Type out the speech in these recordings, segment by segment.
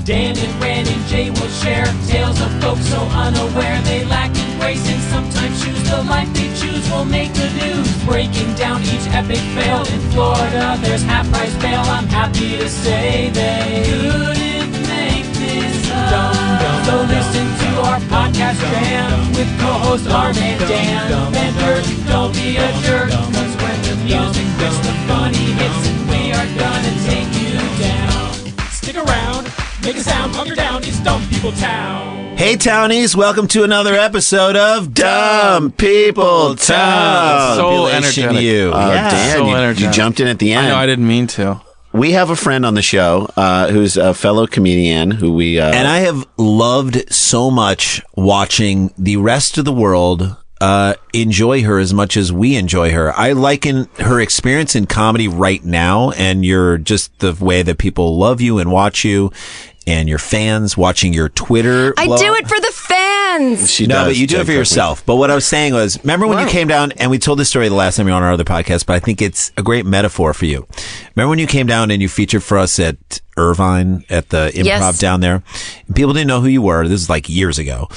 Dan and Ren and Jay will share tales of folks so unaware they lack in grace and sometimes choose the life they choose will make the news. Breaking down each epic fail in Florida, there's half-price bail. I'm happy to say they couldn't make this up. So listen to our podcast jam with co-hosts Arm and Dan. Benders, don't be a jerk, cause when the music hits the funny hits and we are gonna take you down. Stick around, make a sound, hunker down, it's Dumb People Town. Hey Townies, welcome to another episode of Dumb People Town. So energetic. You. Dan, so you jumped in at the end. I know, I didn't mean to. We have a friend on the show who's a fellow comedian who we... And I have loved so much watching the rest of the world enjoy her as much as we enjoy her. I liken her experience in comedy right now, and you're just the way that people love you and watch you, and your fans watching your Twitter I blog. do it for the fans. She No, does, but you do it Jen for Kirkman. yourself. But what I was saying was, remember when you came down, and we told this story the last time you were on our other podcast, but I think it's a great metaphor for you. Remember when you came down and you featured for us at Irvine at the Improv Yes. down there? People didn't know who you were. This is like years ago.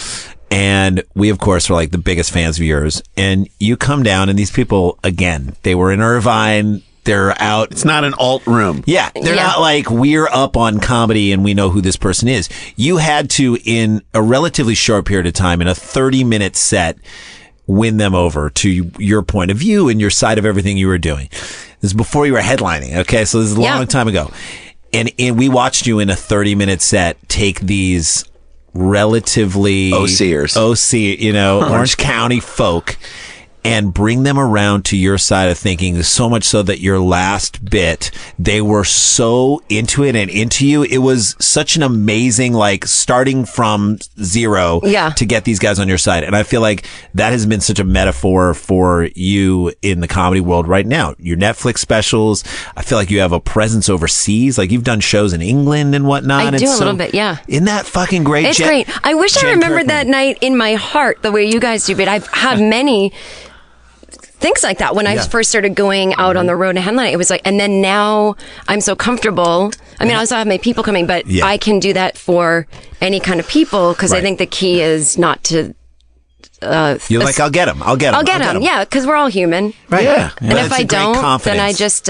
And we, of course, were like the biggest fans of yours. And you come down, and these people, again, they were in Irvine. They're out. It's not an alt room. Yeah, they're Yeah. not like we're up on comedy and we know who this person is. You had to, in a relatively short period of time, in a 30-minute set, win them over to your point of view and your side of everything you were doing. This is before you were headlining, okay? So this is a long time ago. And we watched you in a 30-minute set take these relatively... OCers. Orange County folk and bring them around to your side of thinking, so much so that your last bit, they were so into it and into you. It was such an amazing, like, starting from zero to get these guys on your side. And I feel like that has been such a metaphor for you in the comedy world right now. Your Netflix specials, I feel like you have a presence overseas. Like, you've done shows in England and whatnot. I do a little bit, yeah. Isn't that fucking great? It's great. I wish I remembered that night in my heart the way you guys do, but I've had many things like that when I first started going out on the road and headlining. It was like, and then now I'm so comfortable. I mean, I also have my people coming, but I can do that for any kind of people because I think the key is not to. You're like, I'll get him. I'll get him. Yeah, because we're all human. Right. Yeah. And if I don't, then I just,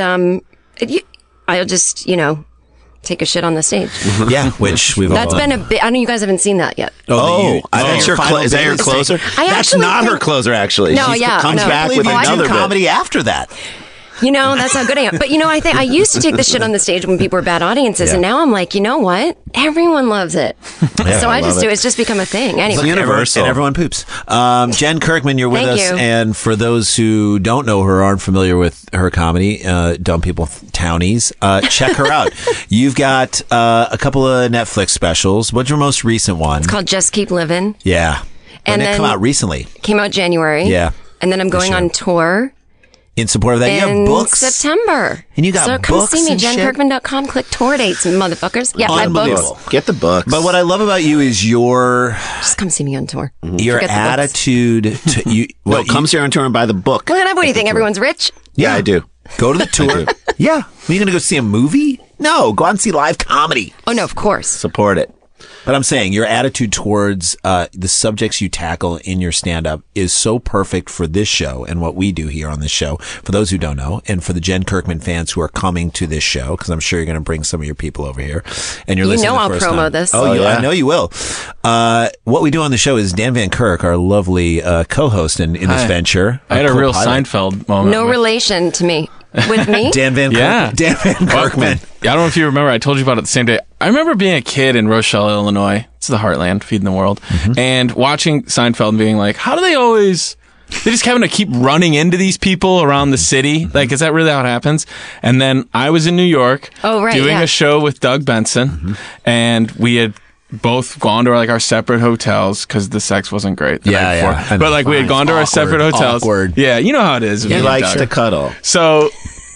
I'll just, take a shit on the stage. Yeah, which we've That's all been a bit. I know you guys haven't seen that yet. Is that your closer? That's not her closer, actually. No, she yeah, comes no. back with another comedy bit. after that. That's how good I am. But I think I used to take the shit on the stage when people were bad audiences, and now I'm like, you know what? Everyone loves it. So I just do. It's just become a thing. Anyway, It's universal. And everyone poops. Jen Kirkman, you're with Thank us. you. And for those who don't know her, aren't familiar with her comedy, Dumb People Townies, check her out. You've got a couple of Netflix specials. What's your most recent one? it's called Just Keep Living. Yeah. And When did it then- come out recently? Came out January. Yeah. And then I'm going on tour In support of that, you have in books. September. And you got so come books see me, and shit? JenKirkman.com. Click tour dates, motherfuckers. Yeah, my books. Unbelievable. Get the books. But what I love about you is your Just come see me on tour. your Forget the books. attitude to you. Well, comes here on tour and buy the book. What do you think? Everyone's rich? Yeah, I do. Go to the tour. Yeah. Are you going to go see a movie? No. Go out and see live comedy. Oh, no, of course. Support it. But I'm saying your attitude towards the subjects you tackle in your stand-up is so perfect for this show and what we do here on this show, for those who don't know, and for the Jen Kirkman fans who are coming to this show, because I'm sure you're going to bring some of your people over here. And you're listening I'll the first promo time. this. Oh, yeah. I know you will. What we do on the show is Dan Van Kirk, our lovely co-host in this venture. I had a real co-pilot. Seinfeld moment. No relation to me. With me? Dan Van Yeah. Dan Van Kirkman. I don't know if you remember, I told you about it the same day. I remember being a kid in Rochelle, Illinois. It's the heartland, feeding the world. And watching Seinfeld and being like, how do they always... They just having to keep running into these people around the city. Like, is that really how it happens? And then I was in New York doing a show with Doug Benson, and we had both gone to our separate hotels because the sex wasn't great the night before. Yeah. But we had gone to our separate hotels. Awkward. Yeah, you know how it is. He likes to cuddle. So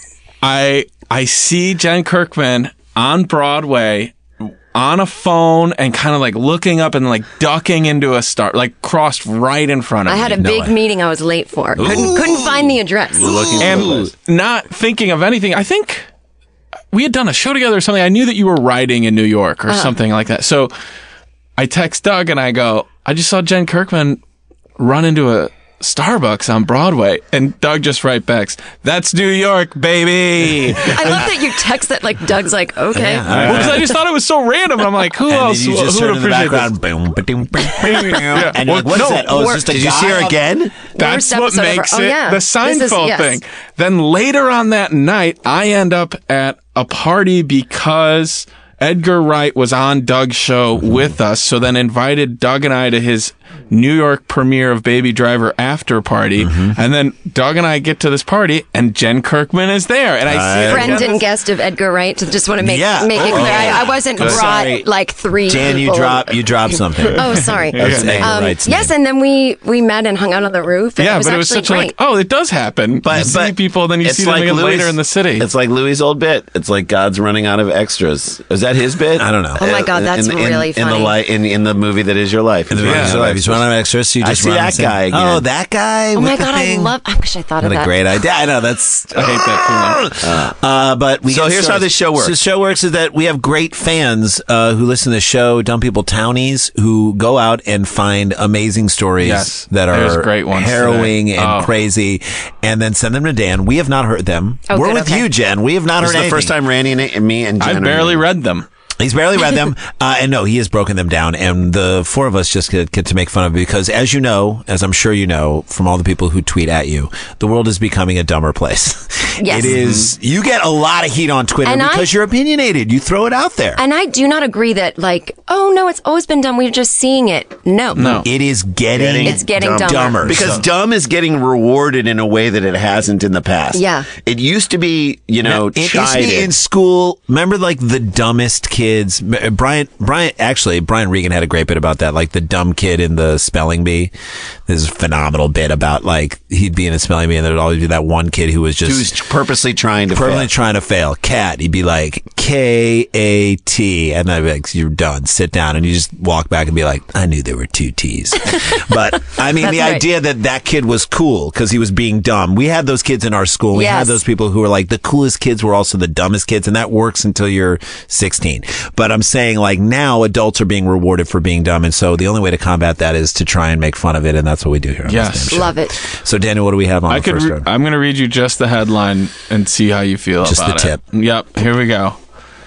I see Jen Kirkman on Broadway on a phone and kind of looking up and ducking into a star, crossed right in front of me. I had a big meeting I was late for. Couldn't find the address. And not thinking of anything. I think we had done a show together or something. I knew that you were writing in New York or something like that. So I text Doug and I go, I just saw Jen Kirkman run into a Starbucks on Broadway, and Doug just writes back, "That's New York, baby." I love that you text that like Doug's like, okay. Well, because I just thought it was so random. I'm like, who else? You just who heard would in the appreciate background, this? boom, ba-ding, bing, bing, Yeah. and you're like, what is that? Oh, it's just a Did you guy see her on- again? That's Worst what episode ever. makes Oh, it yeah. the This is- Seinfeld yes. thing. Then later on that night, I end up at a party because Edgar Wright was on Doug's show with us. So then invited Doug and I to his New York premiere of Baby Driver after party. And then Doug and I get to this party and Jen Kirkman is there. And I see her Friend again. and guest of Edgar Wright. Just want to make Yeah. it clear. I wasn't brought Sorry. like three. Dan, you people. dropped something. Oh, sorry. That's Edgar Wright's Yes, name. and then we met and hung out on the roof. And Yeah, it but it was actually such a great. like, oh, it does happen. But- you see but people, then you it's see them like again Louis- later in the city. It's like Louis' old bit. It's like God's running out of extras. Is that his bit? I don't know. Oh my God, that's really funny. In the movie that is your life. In the movie, Yeah. He's running out of extras. So you I just see run that and sing. guy again. Oh, that guy. Oh with my the God, thing? I wish I thought of What that. a great idea. I know that's. I hate that feeling. But we So get here's started. how this show works. So the show works is that we have great fans who listen to the show, Dumb People Townies, who go out and find amazing stories Yes, that there's are great ones harrowing today. and Oh. crazy, and then send them to Dan. We have not heard them. Oh, We're good, with okay. you, Jen. We have not This heard is the anything. first time Randy and me and Jen I are barely here. read them. He's barely read them, and no, he has broken them down. And the four of us just get to make fun of it because, as you know, as I'm sure you know from all the people who tweet at you, the world is becoming a dumber place. Yes. It is. You get a lot of heat on Twitter And because you're opinionated. You throw it out there. And I do not agree that like, oh no, it's always been done. We're just seeing it. No. It is getting It's getting dumber. dumber. Because So- dumb is getting rewarded in a way that it hasn't in the past. Yeah. It used to be, it used to chided. be in school. Remember, like the dumbest kids. Brian Regan had a great bit about that. Like the dumb kid in the spelling bee. This is a phenomenal bit about like he'd be in a spelling bee and there'd always be that one kid who was just Who's purposely trying to permanently fail. trying to fail. Cat. He'd be like K-A-T, and I'd be like, "You're done. Sit down." And you just walk back and be like, "I knew there were two T's." But I mean, That's the right. idea that kid was cool because he was being dumb. We had those kids in our school. We had Yes. those people who were like the coolest kids were also the dumbest kids, and that works until you're 16. But I'm saying like now adults are being rewarded for being dumb, and so the only way to combat that is to try and make fun of it, and that's what we do here. On Yes. this damn show. Love it. So Daniel, what do we have on the first round? I'm going to read you just the headline and see how you feel Just about the tip. it. Yep, here we go.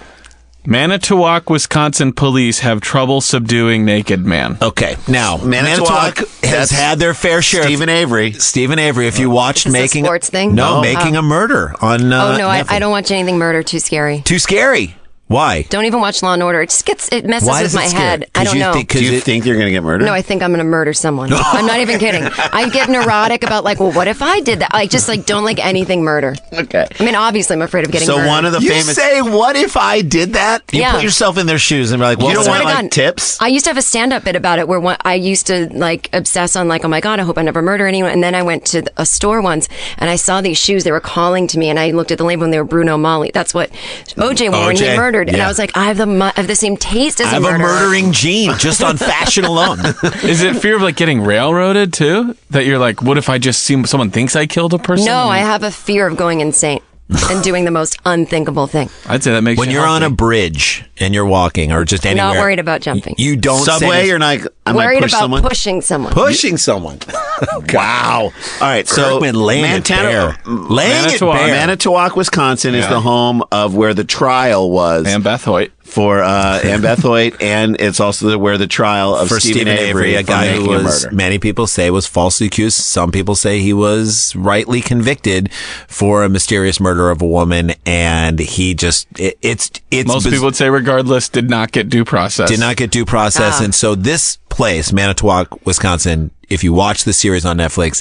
Manitowoc, Wisconsin police have trouble subduing naked man. Okay, now Manitowoc has that's had their fair share. Stephen Avery. Stephen Avery, if you watched Is this a making sports thing? no, No. making a murder on. Oh no, Netflix. I don't watch anything murder. Too scary. Too scary. Why? Don't even watch Law and Order. It just messes Why with does it my scare? head. 'Cause I don't you know. think- Do you think you're going to get murdered? No, I think I'm going to murder someone. I'm not even kidding. I get neurotic about like, well, what if I did that? I just like don't like anything murder. Okay. I mean, obviously, I'm afraid of getting So murdered. one of the You famous... say, "What if I did that?" You Yeah. put yourself in their shoes and be like, "Well, You don't Swear want to like God. tips? I used to have a stand-up bit about it where I used to like obsess on like, oh my God, I hope I never murder anyone. And then I went to a store once and I saw these shoes. They were calling to me, and I looked at the label and they were Bruno Mali. That's what OJ wore when he OJ, murdered. And yeah. I was like, I have the same taste as I have a a murderer. murdering gene just on fashion alone." Is it fear of like getting railroaded too? That you're like, what if I just see someone thinks I killed a person? No, I have a fear of going insane and doing the most unthinkable thing. I'd say that makes When you you're on a healthy. bridge and you're walking or just anywhere, Not worried about jumping. You don't Subway, say you're not... I might Worried push about someone. pushing someone. Pushing someone. Wow. All right, so Kirkman laying it bare. Laying it Manitowoc. bare. Manitowoc, Wisconsin is the home of where the trial was and Beth Hoyt. for Ann Beth Hoyt, and it's also where the trial of For Stephen Avery, a for guy who making a was, murder. many people say was falsely accused. Some people say he was rightly convicted for a mysterious murder of a woman, and he just, it's Most people would say, regardless, did not get due process. did not get due process. And so this place, Manitowoc, Wisconsin, if you watch the series on Netflix,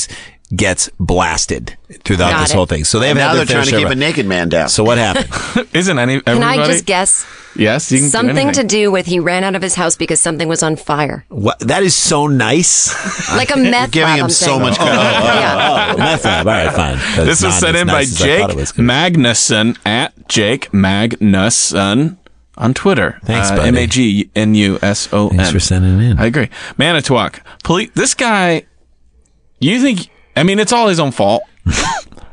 gets blasted throughout Got this it. whole thing. So they've Now had they're their fair trying to share keep of a it. naked man down. So what happened? Isn't any Can everybody? I just guess? Yes, you can do Something to anything. do with he ran out of his house because something was on fire. What, that is so nice. Like a meth giving lab, him I'm so saying. much credit. Yeah. Oh, meth lab. All right, fine. That's This was not sent as in by nice as I Jake thought it was gonna be. Magnuson at Jake Magnuson on Twitter. Thanks, buddy. Magnuson. Thanks for sending it in. I agree. Manitowoc. This guy, you think, I mean, it's all his own fault.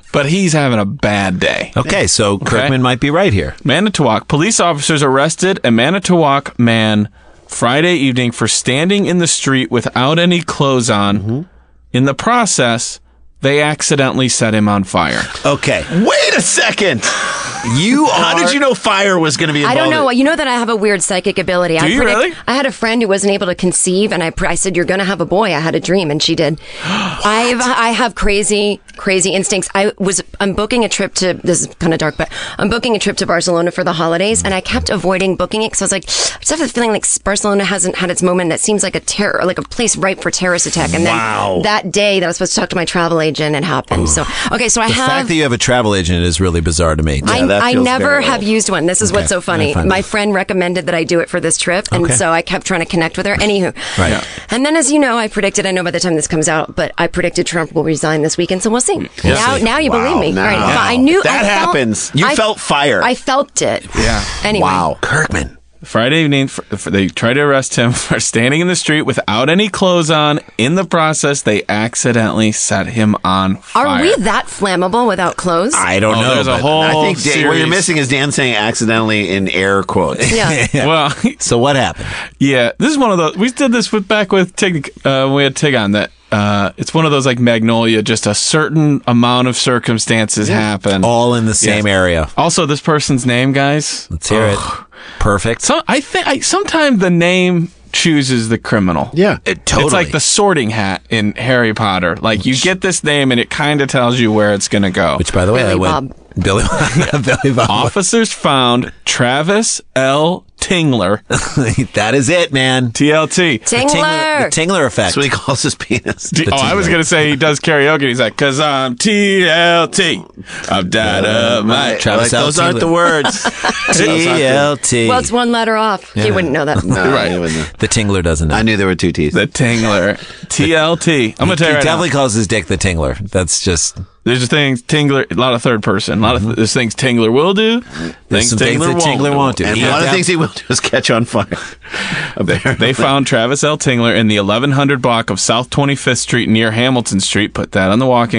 but he's having a bad day. Okay, so Kirkman might be right here. Manitowoc. Police officers arrested a Manitowoc man Friday evening for standing in the street without any clothes on. Mm-hmm. In the process, they accidentally set him on fire. Okay. Wait a second. How did you know fire was going to be involved? I don't know. You know that I have a weird psychic ability. Do you really? I had a friend who wasn't able to conceive, and I said, "You're going to have a boy." I had a dream, and she did. I have crazy instincts. I'm booking a trip to. This is kind of dark, but I'm booking a trip to Barcelona for the holidays, and I kept avoiding booking it because I was like, I just have the feeling like Barcelona hasn't had its moment. That seems like a place ripe for terrorist attack. And then that day that I was supposed to talk to my travel agent, it happened. So the fact that you have a travel agent is really bizarre to me. I never have used one. This is what's so funny. My friend recommended that I do it for this trip, and so I kept trying to connect with her. Anywho, right. Yeah. And then, as you know, I know by the time this comes out, but I predicted Trump will resign this weekend, so we'll see. Now you believe me. Right. I knew that happens. You felt fire. I felt it. Yeah. Anyway. Wow. Kirkman. Friday evening, they tried to arrest him for standing in the street without any clothes on. In the process, they accidentally set him on fire. Are we that flammable without clothes? I don't know. There's a whole I think series. what you're missing is Dan saying accidentally in air quotes. Yeah. Well, so what happened? Yeah, this is one of those. We did this back with Tig. We had Tig on that. It's one of those like Magnolia. Just a certain amount of circumstances happen, all in the same area. Also, this person's name, guys. Let's hear it. Perfect. So I think sometimes the name chooses the criminal. Yeah, totally. It's like the Sorting Hat in Harry Potter. Like you get this name and it kind of tells you where it's going to go. Which, by the way, Billy Bob. Officers found Travis L. Tingler. That is it, man. TLT. Tingler. The Tingler effect. That's what he calls his penis. I was going to say he does karaoke. He's like, because I'm TLT. I'm dynamite. Travis L. Those aren't the words. TLT. Well, it's one letter off. He wouldn't know that. No, Right. he wouldn't know. The Tingler doesn't know. I knew there were two T's. The Tingler. TLT. I'm going to tell you He right definitely now. calls his dick the Tingler. That's just... There's a thing Tingler, a lot of third person. A lot of there's things Tingler will do. There's some things that Tingler won't do. And one of the things he will do is catch on fire. They found Travis L. Tingler in the 1100 block of South 25th Street near Hamilton Street. Put that on the walking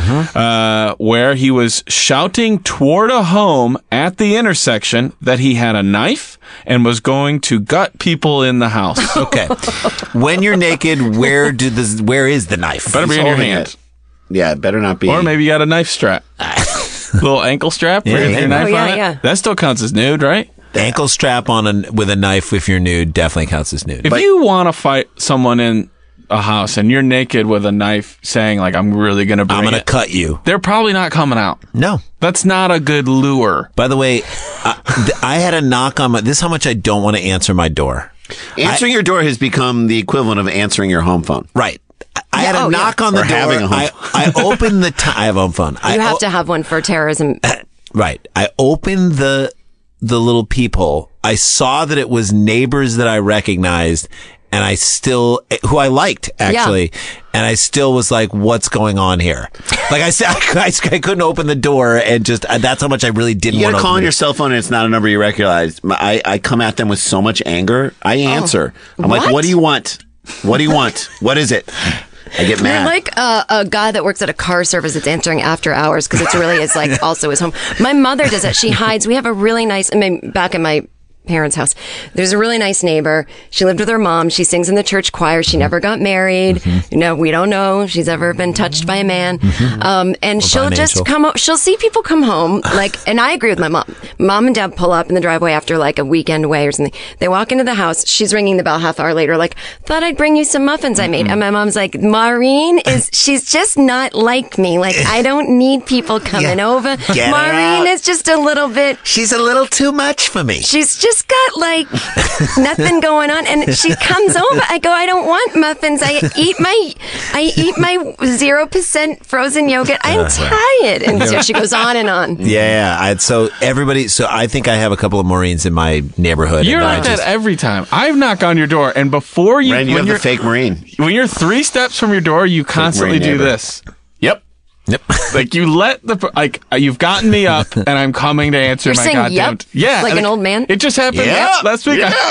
map. Where he was shouting toward a home at the intersection that he had a knife and was going to gut people in the house. Okay. When you're naked, where is the knife? Better be in your holding hand. it. Yeah, it better not be. Or maybe you got a knife strap. Little ankle strap with your knife on it. Yeah. That still counts as nude, right? Ankle strap on with a knife if you're nude definitely counts as nude. If you want to fight someone in a house and you're naked with a knife saying, like, I'm really going to bring I'm going to it, cut you. they're probably not coming out. No. That's not a good lure. By the way, I had a knock on this is how much I don't want to answer my door. Answering your door has become the equivalent of answering your home phone. Right. I had a knock on the Or door. having a home I opened the I have a home phone. You have to have one for terrorism. Right. I opened the little peephole. I saw that it was neighbors that I recognized and who I liked actually. Yeah. And I still was like, what's going on here? Like I said, I couldn't open the door and that's how much I really didn't want to. You gotta call on your cell phone and it's not a number you recognize. I come at them with so much anger. I answer. I'm like, what do you want? What do you want? What is it? I get mad. You're like a guy that works at a car service that's answering after hours because it's like also his home. My mother does that. She hides. We have a really nice, back in my parents' house, there's a really nice neighbor. She lived with her mom. She sings in the church choir. She never got married. We don't know if she's ever been touched by a man. And she'll just come up. She'll see people come home. And I agree with my mom. Mom and dad pull up in the driveway after like a weekend away or something. They walk into the house. She's ringing the bell half hour later. Like, thought I'd bring you some muffins I made. And my mom's like, Maureen she's just not like me. Like, I don't need people coming over. Maureen is just a little bit. She's a little too much for me. She's just got like nothing going on, and she comes over. I go, I don't want muffins. I eat my 0% frozen yogurt. I'm tired, and so she goes on and on. Yeah. So I think I have a couple of Maureen's in my neighborhood. You're like that every time. I knock on your door, and before you, Ren, you have the fake Marine. When you're 3 steps from your door, you constantly do this. Yep. Like you you've gotten me up and I'm coming to answer You're my saying goddamn. yep? Like an old man? It just happened Yep. last week. Yeah.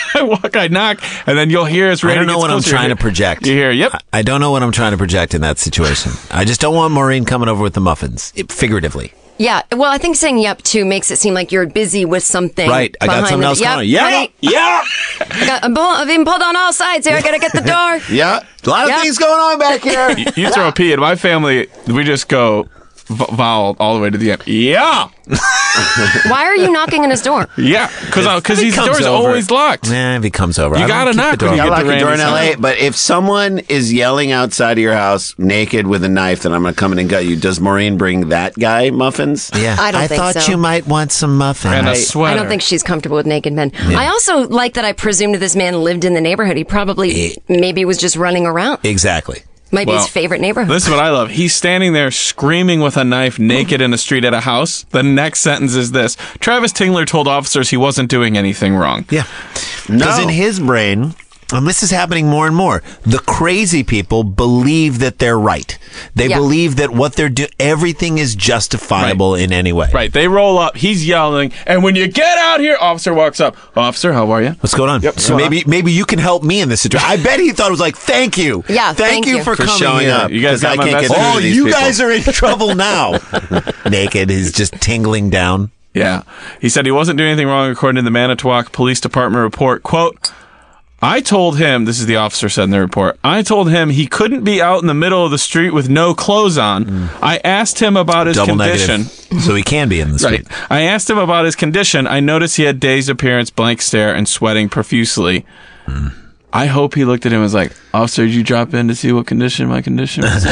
I knock, and then you'll hear as I Randy don't know gets what I'm closer, trying you to project. You hear, yep. I don't know what I'm trying to project in that situation. I just don't want Maureen coming over with the muffins, figuratively. Yeah, well, I think saying yep too makes it seem like you're busy with something. Right, I got behind something the- else yep, going on. Yeah, honey, yeah, I've been pulled on all sides here. I gotta get the door. Yeah. A lot of Yeah. things going on back here. You throw a P. In my family, we just go vowel all the way to the end. Yeah. Why are you knocking on his door? Yeah. Because If he his comes door's over- always locked. Nah, if he comes over, You I don't gotta keep knock the when door. you I get lock to a door in Randy's LA, house. but if someone is yelling outside of your house naked with a knife, then I'm going to come in and gut you. Does Maureen bring that guy muffins? Yeah, I don't think thought so. you might want some muffins. And a I sweater. don't think she's comfortable with naked men. I also like that I presumed this man lived in the neighborhood. He probably maybe was just running around. Exactly. Might be Well, his favorite neighborhood. This is what I love. He's standing there screaming with a knife naked in the street at a house. The next sentence is this. Travis Tingler told officers he wasn't doing anything wrong. Yeah. Because in his brain, and this is happening more and more, the crazy people believe that they're right. They Yeah. believe that what they're doing, everything is justifiable in any way. Right. They roll up. He's yelling. And when you get out here, officer walks up. Officer, how are you? What's going on? Yep, So maybe you can help me in this situation. I bet he thought it was like, thank you. Yeah, Thank thank you you. for For coming showing here. up. You guys 'Cause got I my can't get message? through Oh, to these you people. guys are in trouble now. Naked. He's just tingling down. Yeah. He said he wasn't doing anything wrong according to the Manitowoc Police Department report. Quote, I told him, this is the officer said in the report, I told him he couldn't be out in the middle of the street with no clothes on. I asked him about his Double condition. negative. So he can be in the street. Right. I asked him about his condition. I noticed he had dazed appearance, blank stare, and sweating profusely. I hope he looked at him and was like, Officer, did you drop in to see what condition my condition was?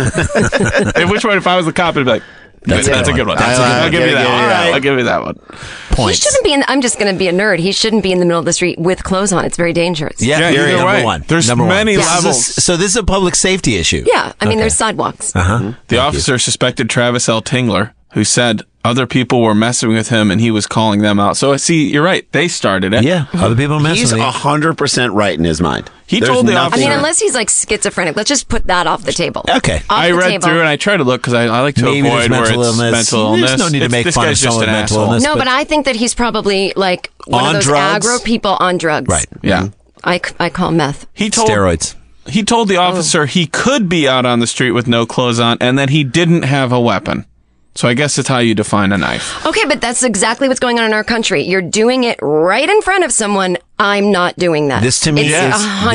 In which one, if I was the cop, I'd be like, that's a good one. I'll give you that one. All right. I'll give you that one. He Points. shouldn't be in. I'm just going to be a nerd. He shouldn't be in the middle of the street with clothes on. It's very dangerous. Yeah, Yeah, you're you're number right. one. There's Number many one. levels. So this is a public safety issue. Yeah. I mean, Okay. there's sidewalks. The officer suspected Travis L. Tingler, who said other people were messing with him and he was calling them out. So, see, you're right. They started it. Yeah, other people are messing He's with me. 100% right in his mind. He There's told the I nothing- mean, officer- unless he's like schizophrenic. Let's just put that off the table. Okay. Off I the read table. through and I try to look because I like to Maybe there's avoid where mental it's illness. mental illness. There's no need to make this fun of guy's just someone an with mental asshole. illness. No, but I think that he's probably like one On of those drugs? aggro people on drugs. Right. Yeah. I call meth. He told Steroids. He told the officer he could be out on the street with no clothes on and that he didn't have a weapon. So I guess that's how you define a knife. Okay, but that's exactly what's going on in our country. You're doing it right in front of someone. I'm not doing that. This to me it's is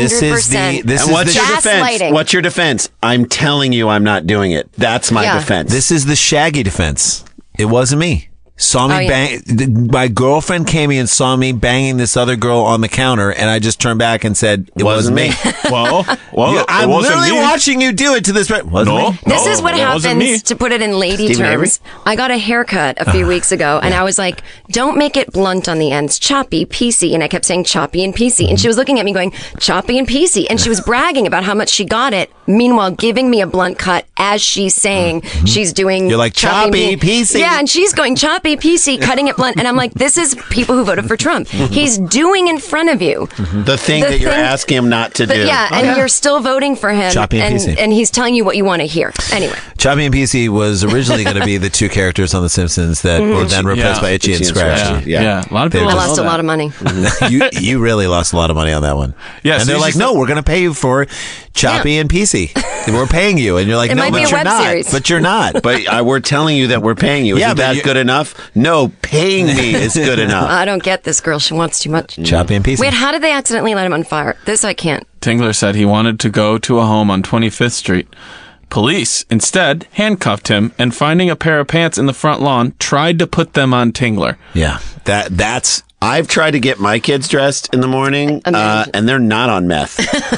100%. this And is what's the, your defense? Gaslighting. What's your defense? I'm telling you I'm not doing it. That's my Yeah. defense. this is the Shaggy defense. It wasn't me. Saw me Oh, yeah. bang. My girlfriend came in and saw me banging this other girl on the counter, and I just turned back and said, "It wasn't me." Well, Yeah, it I'm wasn't literally me. watching you do it to this. Wasn't No, me. This no, is what it wasn't me. happens, to put it in lady Stephen Avery? terms. I got a haircut a few weeks ago, and I was like, don't make it blunt on the ends. Choppy, piecey. And I kept saying choppy and piecey. And she was looking at me going, choppy and piecey. And she was bragging about how much she got it, meanwhile giving me a blunt cut as she's saying she's doing You're like, choppy, piecey. Yeah, and she's going choppy, piecey, cutting it blunt. And I'm like, this is people who voted for Trump. He's doing in front of you. the thing the that you're thing- asking him not to do. Yeah, and you're still voting for him. Choppy and piecey. and he's telling you what you want to hear. Anyway. Choppy and PC was originally going to be the two characters on The Simpsons that were then replaced Yeah. by Itchy and Itchy and Scratchy. Scratchy. Yeah. Yeah. A lot of people I don't lost know a lot that. of money. you really lost a lot of money on that one. Yeah, and so they're you like, just- no, we're going to pay you for Choppy and PC. We're paying you, and you're like, It no, might but be a you're web not. series. But you're not. But we're telling you that we're paying you. Yeah, Isn't but that you- good enough? No, paying me is good enough. I don't get this girl. She wants too much. Choppy and PC. Wait, how did they accidentally light him on fire? This I can't. Tingler said he wanted to go to a home on 25th Street. Police instead handcuffed him and, finding a pair of pants in the front lawn, tried to put them on Tingler. Yeah, that's I've tried to get my kids dressed in the morning, Imagine. and they're not on meth,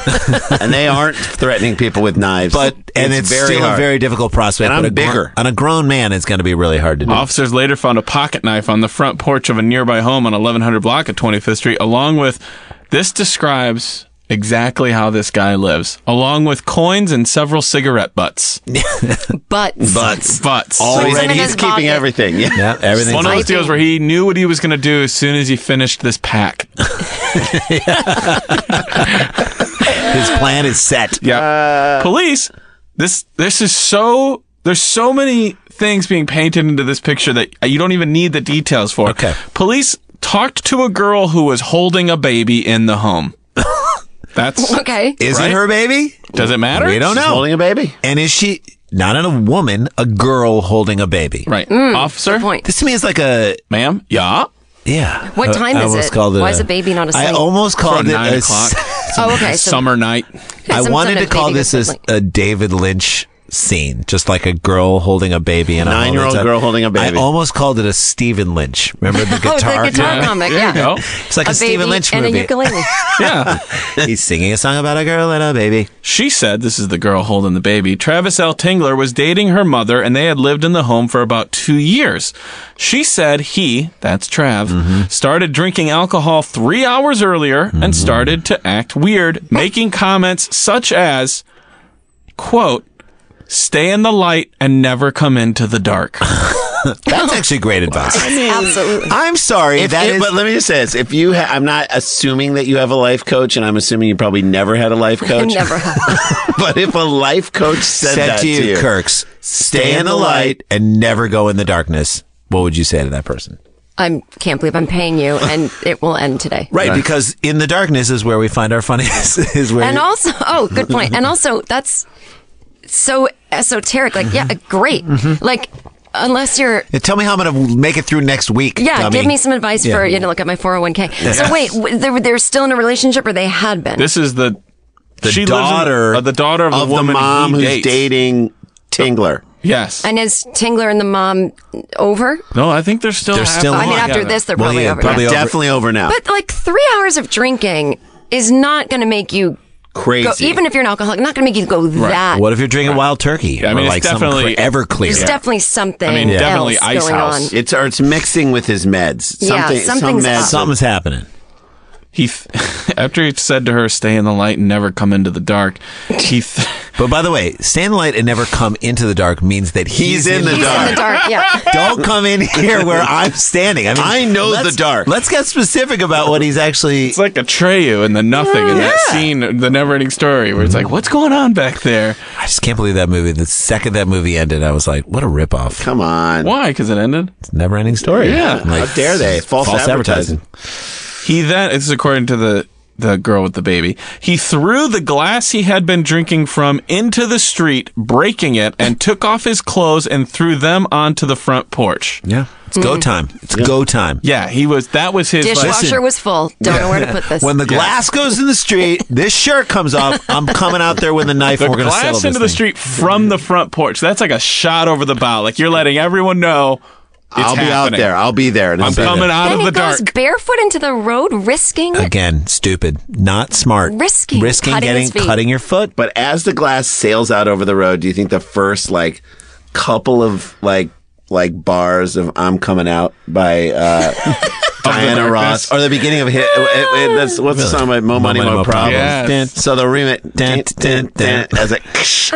and they aren't threatening people with knives. but and it's very still hard. a very difficult prospect. And I'm but bigger. on a grown man, it's going to be really hard to do. Officers later found a pocket knife on the front porch of a nearby home on 1100 block at 25th Street, along with, this describes exactly how this guy lives, along with coins and several cigarette butts. Butts. Butts. Already, He's in his he's keeping pocket. everything. Yeah. Yeah, everything's One of those Typing. deals where he knew what he was going to do as soon as he finished this pack. his plan is set. Yeah. Police, this is so, there's so many things being painted into this picture that you don't even need the details for. Okay. Police talked to a girl who was holding a baby in the home. That's Okay. Is Right? it her baby? Does it matter? We don't She's know. holding a baby. And is she not a woman, a girl holding a baby? Right. Officer? Good point. This to me is like a Ma'am? Yeah. yeah. What time I is almost it? called Why is a baby not I asleep? almost called For it 9 a o'clock. Oh, okay. So Summer night. I some wanted sort to of call baby this as goes a David Lynch scene, just like a girl holding a baby in a 9-year-old home. girl holding a baby. I almost called it a Stephen Lynch. Remember the Oh, guitar? the guitar Yeah. comic. There Yeah. you go. It's like a, Stephen baby Lynch and movie. a ukulele. Yeah. He's singing a song about a girl and a baby. She said, this is the girl holding the baby, Travis L. Tingler was dating her mother and they had lived in the home for about 2 years. She said he, that's Trav, started drinking alcohol 3 hours earlier and started to act weird, making comments such as, quote, stay in the light and never come into the dark. That's actually great advice. Absolutely. I'm sorry. But let me just say this: if you, I'm not assuming that you have a life coach, and I'm assuming you probably never had a life coach. Never have. But if a life coach said that to you, you, Kirks, stay in the light and never go in the darkness, what would you say to that person? Can't believe I'm paying you, and it will end today. Right, because in the darkness is where we find our funniest. Is where And also, good point. And also, that's so esoteric. Like, yeah, great. Like, unless you're, Tell me how I'm going to make it through next week. yeah, dummy. give me some advice for, look at my 401k. So wait, they're still in a relationship, or they had been? This is the she daughter lives in, the daughter of, of the the woman mom he who's dates. dating Tingler. Yes. And is Tingler and the mom over? No, I think they're still. They're still I mean, on. after this, they're Well, probably yeah, over. probably over. Definitely over now. But like 3 hours of drinking is not going to make you Crazy. go, even if you're an alcoholic, not going to make you go that. What if you're drinking wild turkey? Yeah, I mean, or it's like some definitely- Everclear. There's definitely something I mean, definitely else Ice going House. on. It's mixing with his meds. Yeah, something's up. Something's happening. He after he said to her, "Stay in the light and never come into the dark." But by the way, stay in the light and never come into the dark means that he's in the He's dark. in the dark. Yeah. Don't come in here where I'm standing. I mean, I know let's- the dark. Let's get specific about what he's actually. It's like Atreyu and the nothing in that scene, the never-ending story, where it's like, "What's going on back there?" I just can't believe that movie. The second that movie ended, I was like, "What a ripoff!" Come on. Why? Because it ended. It's a never-ending story. Yeah. Like, How dare they? False advertising. He then, this is according to the girl with the baby, he threw the glass he had been drinking from into the street, breaking it, and took off his clothes and threw them onto the front porch. Yeah, it's go time. It's go time. Yeah, that was his. Dishwasher was full. Don't know where to put this. When the glass goes in the street, this shirt comes off. I'm coming out there with a knife. The and we're going to settle glass this into the thing. street from the front porch. That's like a shot over the bow. Like you're letting everyone know it's I'll be out happening. there. I'll be there. I'm coming out then of he the goes dark. barefoot into the road, risking. Again, stupid, not smart. Risking cutting getting his feet. cutting your foot. But as the glass sails out over the road, do you think the first couple of like bars of "I'm Coming Out" by Diana Darkness. Ross, or the beginning of that's what's the song by Mo Money Mo Problems? Yes. So the remix, as a,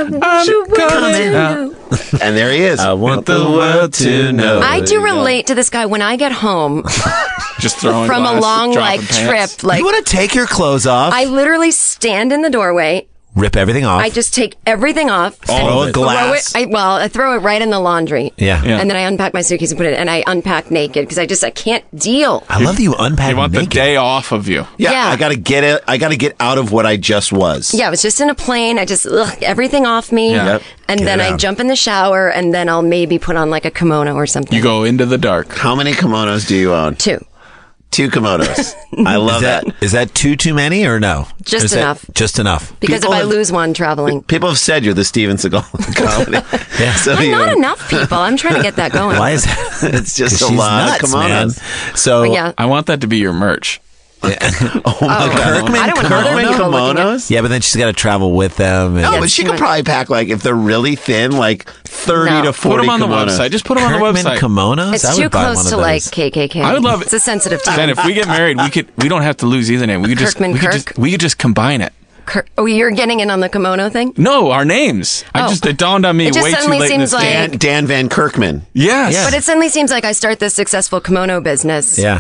and there he is. I want the world to know. I do relate to this guy when I get home Just throwing from a glass, long dropping trip. pants. Like You want to take your clothes off, I literally stand in the doorway. rip everything off. I just take everything off. Throw and a glass. I throw it right in the laundry. Yeah. Yeah. And then I unpack my suitcase and put it, and I unpack naked because I can't deal. I love that you unpack You want naked. the day off of you. Yeah. I gotta get it. I gotta get out of what I just was. Yeah, I was just in a plane. I just, everything off me. Yeah. Yep. And Get then it I out. jump in the shower, and then I'll maybe put on like a kimono or something. You go into the dark. How many kimonos do you own? 2. 2 kimonos. I love that. Is that too many or no? Just Is that enough. Just enough. Because People if I have- lose one traveling. People have said you're the Steven Seagal of comedy. Yeah. So, I'm you not know, enough people. I'm trying to get that going. Why is that? It's just a She's lot nuts, of kimonos. man. So But yeah. I want that to be your merch. Oh my God. I don't want other Kirkman people looking at. kimonos? yeah, but then she's got to travel with them. And No, Yes, but she too could much. probably pack if they're really thin, 30 No. to 40 Put them on the kimonos. website. Just put them on the Kirkman website. kimonos. It's I would too buy close one to of like those. KKK. I would love It's a sensitive time. Then if we get married, we don't have to lose either name. We could just Kirkman we could Kirk? just we could just combine it. Oh, you're getting in on the kimono thing? No, our names. Oh. It dawned on me It just way too suddenly late in this seems game. like- Dan Van Kirkman. Yes. Yeah. But it suddenly seems like I start this successful kimono business. Yeah.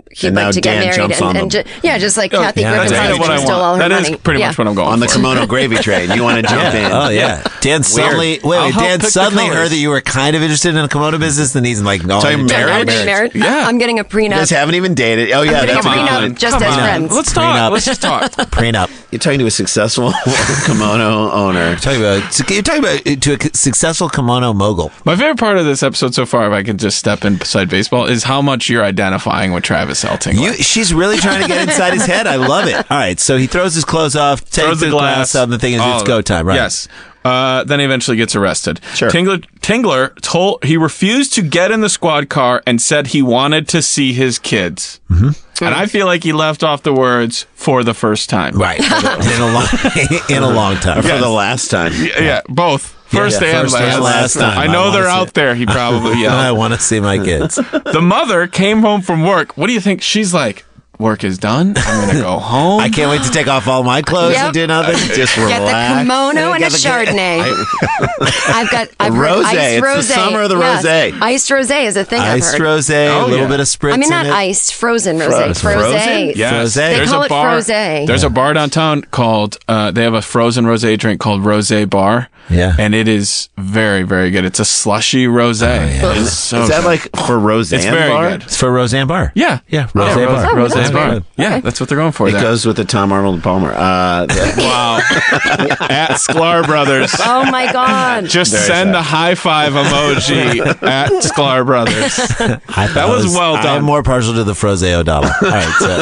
he'd And like now to get Dan married, jumps on them. just like Kathy yeah, Griffin That's kind said, of what I she stole all want. her That money. is pretty much what I'm going On the for. kimono gravy train. You want to jump in. Oh yeah, Dan suddenly I'll help Dan pick the suddenly colors. heard that you were kind of interested in the kimono business, and he's like, no, So you're I'm married? I'm getting married. Yeah. I'm getting a You guys prenup. haven't even dated. Oh, yeah. I'm That's getting a a good prenup one. just Come as on. friends. Let's talk. Prenup. Let's just talk. prenup. You're talking to a successful kimono owner. You're talking about to a successful kimono mogul. My favorite part of this episode so far, if I can just step in beside baseball, is how much you're identifying with Travis Ellington. She's really trying to get inside his head. I love it. All right, so he throws his clothes off, takes the glass out, and the thing is, it's go time, right? Yes. Then he eventually gets arrested. Sure. Tingler he refused to get in the squad car and said he wanted to see his kids. Mm-hmm. And I feel like he left off the words "for the first time." Right. in a long time. For the last time. Yeah, both. First Yeah, and first and last. last time. I I know wanna they're see out it. there. He probably I yelled. want to see my kids. The mother came home from work. What do you think? She's like, work is done. I'm going to go home. I can't wait to take off all my clothes Yep. and do nothing. Just relax. Get the kimono and a Get the- Chardonnay. I've heard Rosé. iced It's the rosé. summer of the Yes. rosé. Iced rosé is a thing I've Iced heard. rosé, Oh, a little yeah. bit of spritz I mean, not in it. iced, frozen rosé. Frozen? Yes. Rosé? There's call a it bar. Frosé. There's a bar downtown called. They have a frozen rosé drink called Rosé Bar. Yeah. and it is very, very good. It's a slushy rosé. It's so Is that good. like for Roseanne It's very bar? good. It's for Roseanne Barr. Yeah, Yeah, Rosé Bar. Oh, Rosé that's Bar. good. Yeah, Okay. that's what they're going for. It there. goes with the Tom Arnold and Palmer. Wow. At Sklar Brothers. Oh my God. Just Very send sad. the high five emoji at Sklar Brothers. That was well done. I'm more partial to the Frosé O'Donnell. All right, so.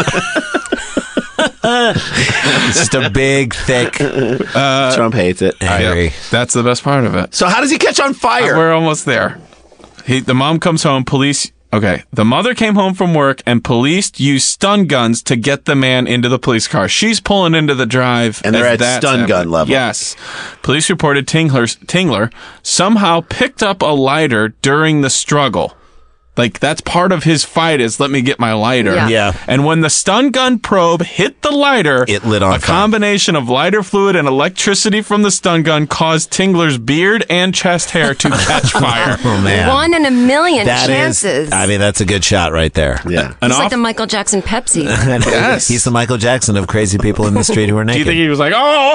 It's just a big, thick. Trump hates it. Angry. That's the best part of it. So how does he catch on fire? We're almost there. The mom comes home. Police. Okay. The mother came home from work and police used stun guns to get the man into the police car. She's pulling into the drive. And they're as at that's stun gun happening. level. Yes. Police reported Tingler somehow picked up a lighter during the struggle. Like, that's part of his fight is let me get my lighter. Yeah. Yeah. And when the stun gun probe hit the lighter, It lit on a fire. combination of lighter fluid and electricity from the stun gun caused Tingler's beard and chest hair to catch fire. Oh, man. 1 in a million That is- chances. I mean, that's a good shot right there. Yeah. An It's like off- the Michael Jackson Pepsi. Yes. He's the Michael Jackson of crazy people in the street who are Do you naked. think he was like,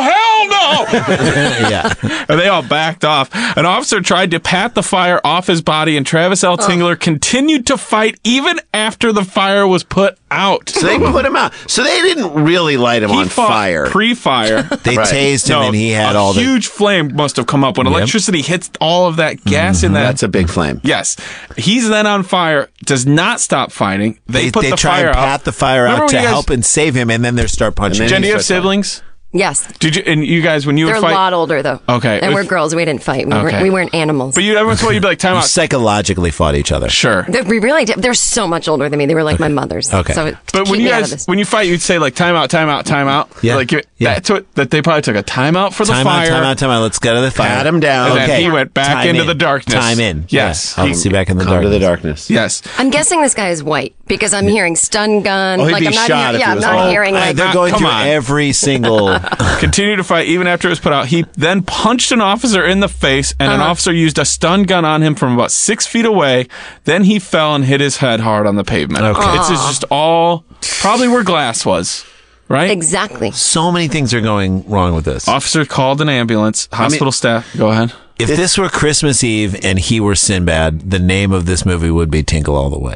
oh, hell no? Yeah. And they all backed off. An officer tried to pat the fire off his body, and Travis L. Tingler continued to fight even after the fire was put out. So they put him out. So they didn't really light him He on fought fire. pre-fire. They Right. tased him and he had a all the. huge flame must have come up when electricity hits all of that gas in that. That's a big flame. Yes, he's then on fire. Does not stop fighting. They put the try fire and out. pat the fire Remember out to when you guys- help and save him, and then they start punching. And Jen, then do you have start fighting. siblings? Yes. Did you? And you guys, when you They're would a fight, lot older, though. Okay. And we're If- girls. We didn't fight. Okay. We weren't animals. but you every once in a while you'd be like, time out. Psychologically fought each other. Sure. We really did. They're so much older than me. They were like my mothers. Okay. So But when keep you me out of guys, this. when you fight, you'd say like time out, time out, time out. Yeah. Like Yeah. that's what that they probably took a timeout for the Time fire. out. Let's go to the fire. Pat him down. And then Okay. he went back Time into in. the darkness. Time in. Yes. Yeah. I'll see back in the Come darkness. to the darkness. Yes. I'm guessing this guy is white because I'm hearing stun gun. Oh, he'd like be I'm not shot if he I'm was not white. hearing like They're going come through on. every single. Continued to fight even after it was put out. He then punched an officer in the face, and an officer used a stun gun on him from about 6 feet away. Then he fell and hit his head hard on the pavement. Okay. It's just all probably where glass was, right? exactly. So many things are going wrong with this. Officer called an ambulance. Hospital staff. Go ahead. If this were Christmas Eve and he were Sinbad, the name of this movie would be Tingle All the Way.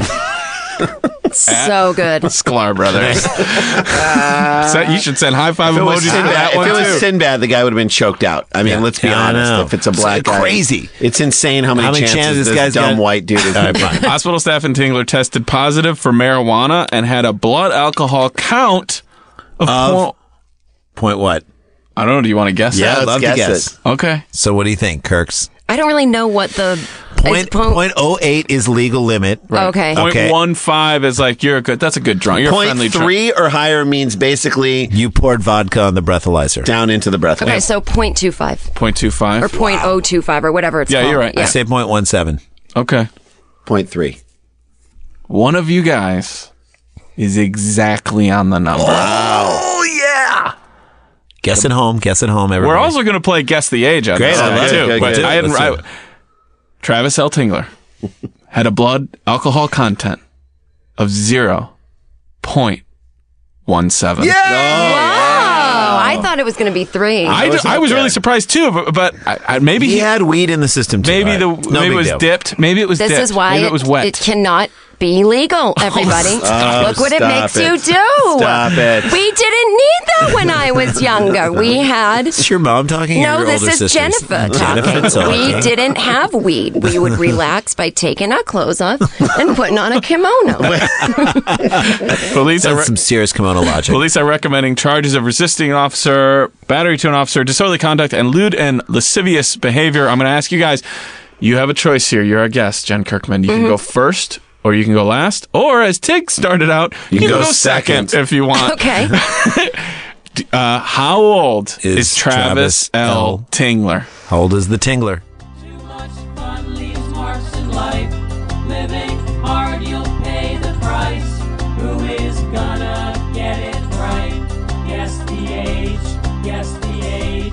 So good. Sklar Brothers. So you should send high five If it was emojis to that Sinbad, one if it was too. Sinbad, the guy would have been choked out. I mean, Yeah. let's be Yeah, I honest. know. If it's a black It's guy, crazy. It's insane how many chances this guy's dumb got- white dude is. All right, fine. Hospital staff in Tingler tested positive for marijuana and had a blood alcohol count of Point what? I don't know. Do you want to guess Yeah, that? I'd let's love to guess guess. it. Okay. So what do you think, Kirks? I don't really know what the Point 0.08 is legal limit. Okay. Okay. 0.15 is like you're a good. That's a good drunk. You're a friendly drunk. 0.3 or higher means basically You poured vodka on the breathalyzer. down into the breath. Okay, so 0.25 0.25 or 0.025 or whatever it's Yeah, called. you're right. I say 0.17. Okay. 0.3. One of you guys is exactly on the number. Oh, yeah. Guess at home, everybody. We're also going to play Guess the Age on Great, this I one, love too. it. But Good. I hadn't. Let's do it. Travis L. Tingler had a blood alcohol content of 0 3.17. Wow. I thought it was going to be 3. I was really surprised too, but maybe He had weed in the system too. maybe right? No maybe big it was deal. dipped. Maybe it was This dipped. is why maybe it was wet. it cannot be legal, everybody. Look what it stop makes it. you do. Stop it. We didn't need that when I was younger. We had... Is your mom talking? or No, your this older is sisters? Jennifer Jennifer talking. talking. We didn't have weed. We would relax by taking our clothes off and putting on a kimono. Police are That's some serious kimono logic. Police are recommending charges of resisting an officer, battery to an officer, disorderly conduct, and lewd and lascivious behavior. I'm going to ask you guys, you have a choice here. You're our guest, Jen Kirkman. You can go first, or you can go last, or as Tig started out, you can go second if you want. Okay. How old is Travis L. Tingler? How old is the Tingler? Too much fun leaves marks in life. Living hard, you'll pay the price. Who is gonna get it right? Guess the age. Guess the age.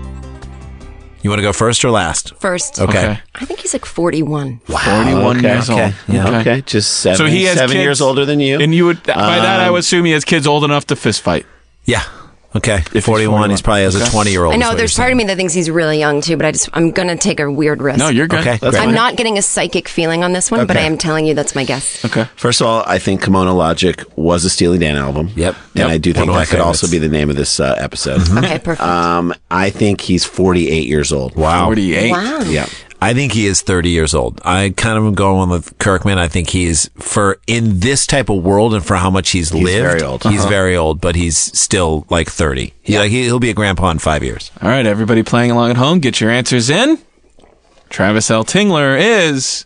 You want to go first or last? First. Okay. I think he's like 41. 41 Okay, years okay. old. Yeah. Okay, just 7, So he has 7 kids, years older than you. And you would, by that, I would assume he has kids old enough to fist fight. Yeah. Okay. he's 41. He's 41. probably has a Okay. 20-year-old. I know there's part of me that thinks he's really young too, but I'm going to take a weird risk. No, you're good. Okay, That's great. I'm fine. not getting a psychic feeling on this one, but I Okay. am telling you that's my guess. Okay. First of all, I think Kimono Logic was a Steely Dan album. Yep. And Yep. I do One think of my that could also favorites. be the name of this episode. Okay, perfect. I think he's 48 years old. Wow. 48. Wow. Yeah. I think he is 30 years old. I kind of am going with Kirkman. I think he's in this type of world and for how much he's lived. very old. He's very old, but he's still like 30. He'll be a grandpa in 5 years. All right, everybody playing along at home, get your answers in. Travis L. Tingler is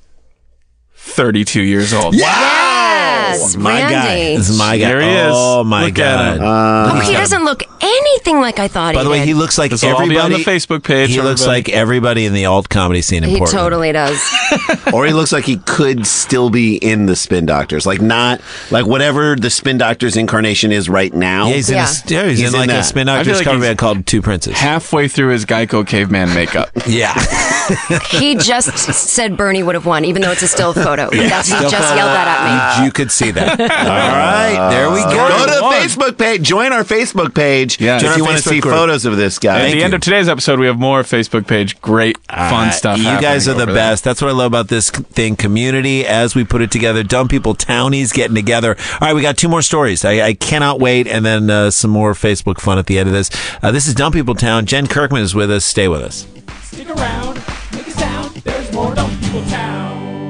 32 years old. Yes, My guy. Randy. This is my guy. There he is. Oh my Look at God. him. Oh, he doesn't look anything like I thought By the way, did. he looks like This will all be on everybody. the Facebook page. He looks everybody. like everybody in the alt comedy scene in He Portland. totally does. Or he looks like he could still be in the Spin Doctors. Like not like whatever the Spin Doctors incarnation is right now. Yeah, he's in, Yeah. he's He's in in like a that. Spin I feel Doctors like cover he's- band called Two Princes. halfway through his Geico caveman makeup. Yeah. He just said Bernie would have won, even though it's a still photo. He just yelled that at me. You could see that. All right, there we go. Go to the Facebook page. Join our Facebook page Yeah. Join if our you want to Facebook see group. photos of this guy. At the end of today's episode, we have more Facebook page. Great, fun stuff. You guys are happening the over there. best. That's what I love about this thing. Community, as we put it together. Dumb People Townies getting together. All right, we got 2 more stories. I cannot wait. And then some more Facebook fun at the end of this. This is Dumb People Town. Jen Kirkman is with us. Stay with us. Stick around, make a sound. There's more Dumb People Town.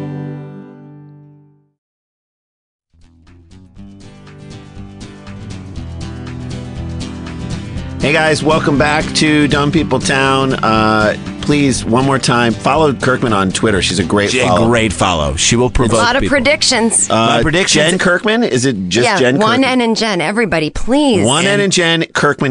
Hey guys, welcome back to Dumb People Town. Please, one more time, follow Kirkman on Twitter. She's a great follow. Great follow. She will provoke A lot of people. predictions. My predictions. Jen Kirkman? Is it just yeah, Jen one Kirkman? N and Jen. Everybody, please. One N and Jen Kirkman,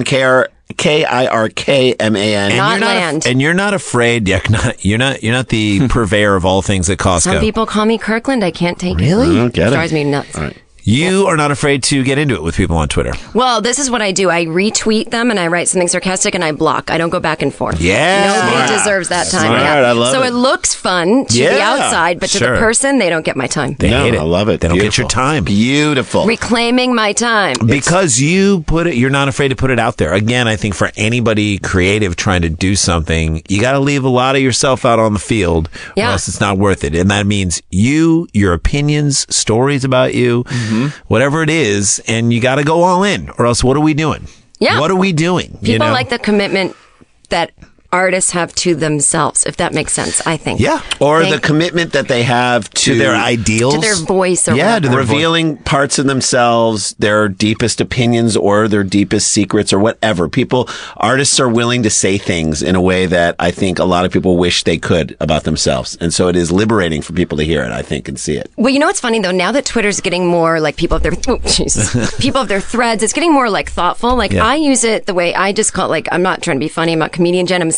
Kirkman. Not you're not land. and you're not afraid. You're not the purveyor of all things at Costco. Some people call me Kirkland. I can't take it. I don't get it. Drives me nuts. All right. You are not afraid to get into it with people on Twitter. Well, this is what I do. I retweet them and I write something sarcastic and I block. I don't go back and forth. Yeah. Nobody Smart. deserves that time. Smart. Yeah. I love so it. it looks fun to the Yeah. outside, but to Sure. the person, they don't get my time. They hate it. I love it. They don't get your Beautiful. time. Beautiful. Reclaiming my time. Because you put it, you're not afraid to put it out there. Again, I think for anybody creative trying to do something, you got to leave a lot of yourself out on the field, Yeah. or else it's not worth it. And that means you, your opinions, stories about you, whatever it is, and you got to go all in, or else what are we doing? Yeah. What are we doing? People like the commitment that artists have to themselves, if that makes sense, I think. Yeah. or Thank- the commitment that they have to their ideals, To their voice or Yeah, whatever. to revealing parts of themselves, their deepest opinions or their deepest secrets or whatever. Artists are willing to say things in a way that I think a lot of people wish they could about themselves. And so it is liberating for people to hear it, I think, and see it. Well, you know what's funny though? Now that Twitter's getting more like people have their people have their threads, it's getting more like thoughtful. Like Yeah. I use it the way I just call it, like I'm not trying to be funny. I'm not a comedian, Jen. I'm a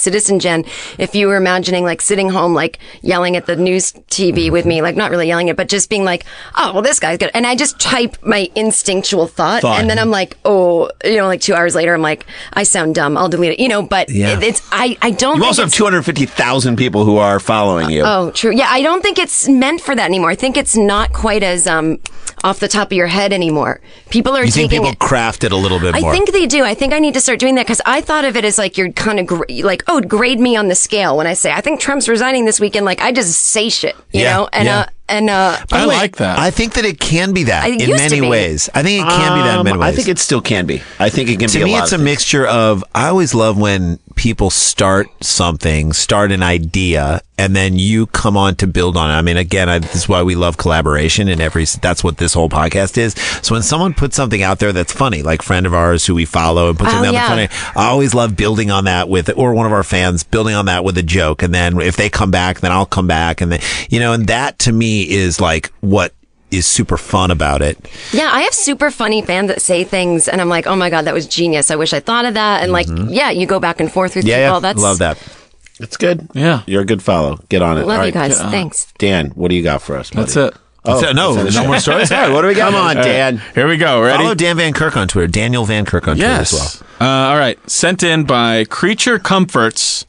Citizen Jen, if you were imagining like sitting home, like yelling at the news TV with me, like not really yelling it, but just being like, oh, well, this guy's good. And I just type my instinctual thought. And then I'm like, oh, like 2 hours later, I'm like, I sound dumb. I'll delete it, but I don't You think also have 250,000 people who are following you. Oh, true. Yeah, I don't think it's meant for that anymore. I think it's not quite as off the top of your head anymore. People are You think taking people craft it a little bit more? I think they do. I think I need to start doing that because I thought of it as like you're kind of grade me on the scale when I say I think Trump's resigning this weekend. Like I just say shit, you know, and I like that. I think that it can be that It in used to many be. ways. I think it can be that in many ways. I think it still can be. I think it can be To a me, lot it's of a things. mixture of, I always love when people start something, start an idea, and then you come on to build on it. I mean, again, this is why we love collaboration, and that's what this whole podcast is. So when someone puts something out there that's funny, like a friend of ours who we follow and puts something out there funny, I always love building on that or one of our fans building on that with a joke. And then if they come back, then I'll come back. And then, and that to me is like what is super fun about it. Yeah, I have super funny fans that say things, and I'm like, oh my god, that was genius. I wish I thought of that. And like, you go back and forth with people. Yeah, That's love that. It's good. Yeah. You're a good follow. Get on it. Love All you right. guys. Thanks. Dan, what do you got for us, buddy? That's it. No more stories. All right, what do we got? Come on, Dan. Here we go. Ready? Follow Dan Van Kirk on Twitter. Daniel Van Kirk on Twitter as well. All right. Sent in by Creature Comforts.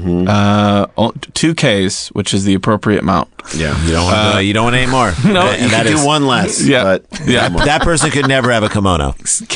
2 Ks, which is the appropriate amount. Yeah. You don't want any more. No, And you that can is one less. Yeah. But Yeah. That person could never have a kimono.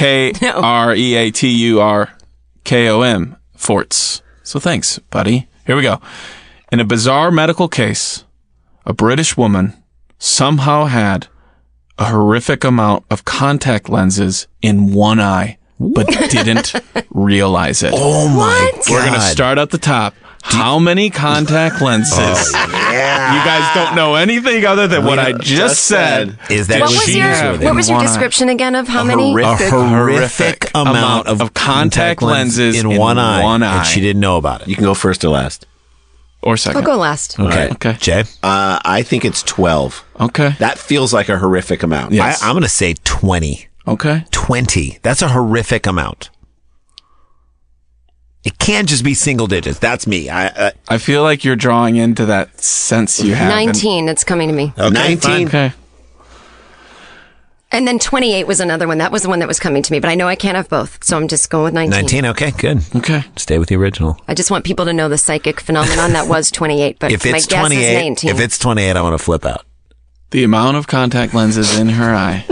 KREATURKOM. Forts. So thanks, buddy. Here we go. In a bizarre medical case, a British woman somehow had a horrific amount of contact lenses in one eye, but didn't realize it. Oh my God. We're going to start at the top. How many contact lenses? You guys don't know anything other than what I just said. Is that What was she your have what was your one eye. description again of how many? a horrific amount of contact lenses in one eye, one eye. and she didn't know about it. you can go first or last. Or second. I'll go last. Okay. Okay. Jay? I think it's 12. Okay. That feels like a horrific amount. Yes. I'm going to say 20. Okay. 20. That's a horrific amount. It can't just be single digits. That's me. I feel like you're drawing into that sense you have. 19. It's coming to me. 19. Okay. And then 28 was another one. That was the one that was coming to me. But I know I can't have both, so I'm just going with 19. 19. Okay, good. Okay. Stay with the original. I just want people to know the psychic phenomenon that was 28. But If my it's guess 28, is 19. if it's 28, I want to flip out. The amount of contact lenses in her eye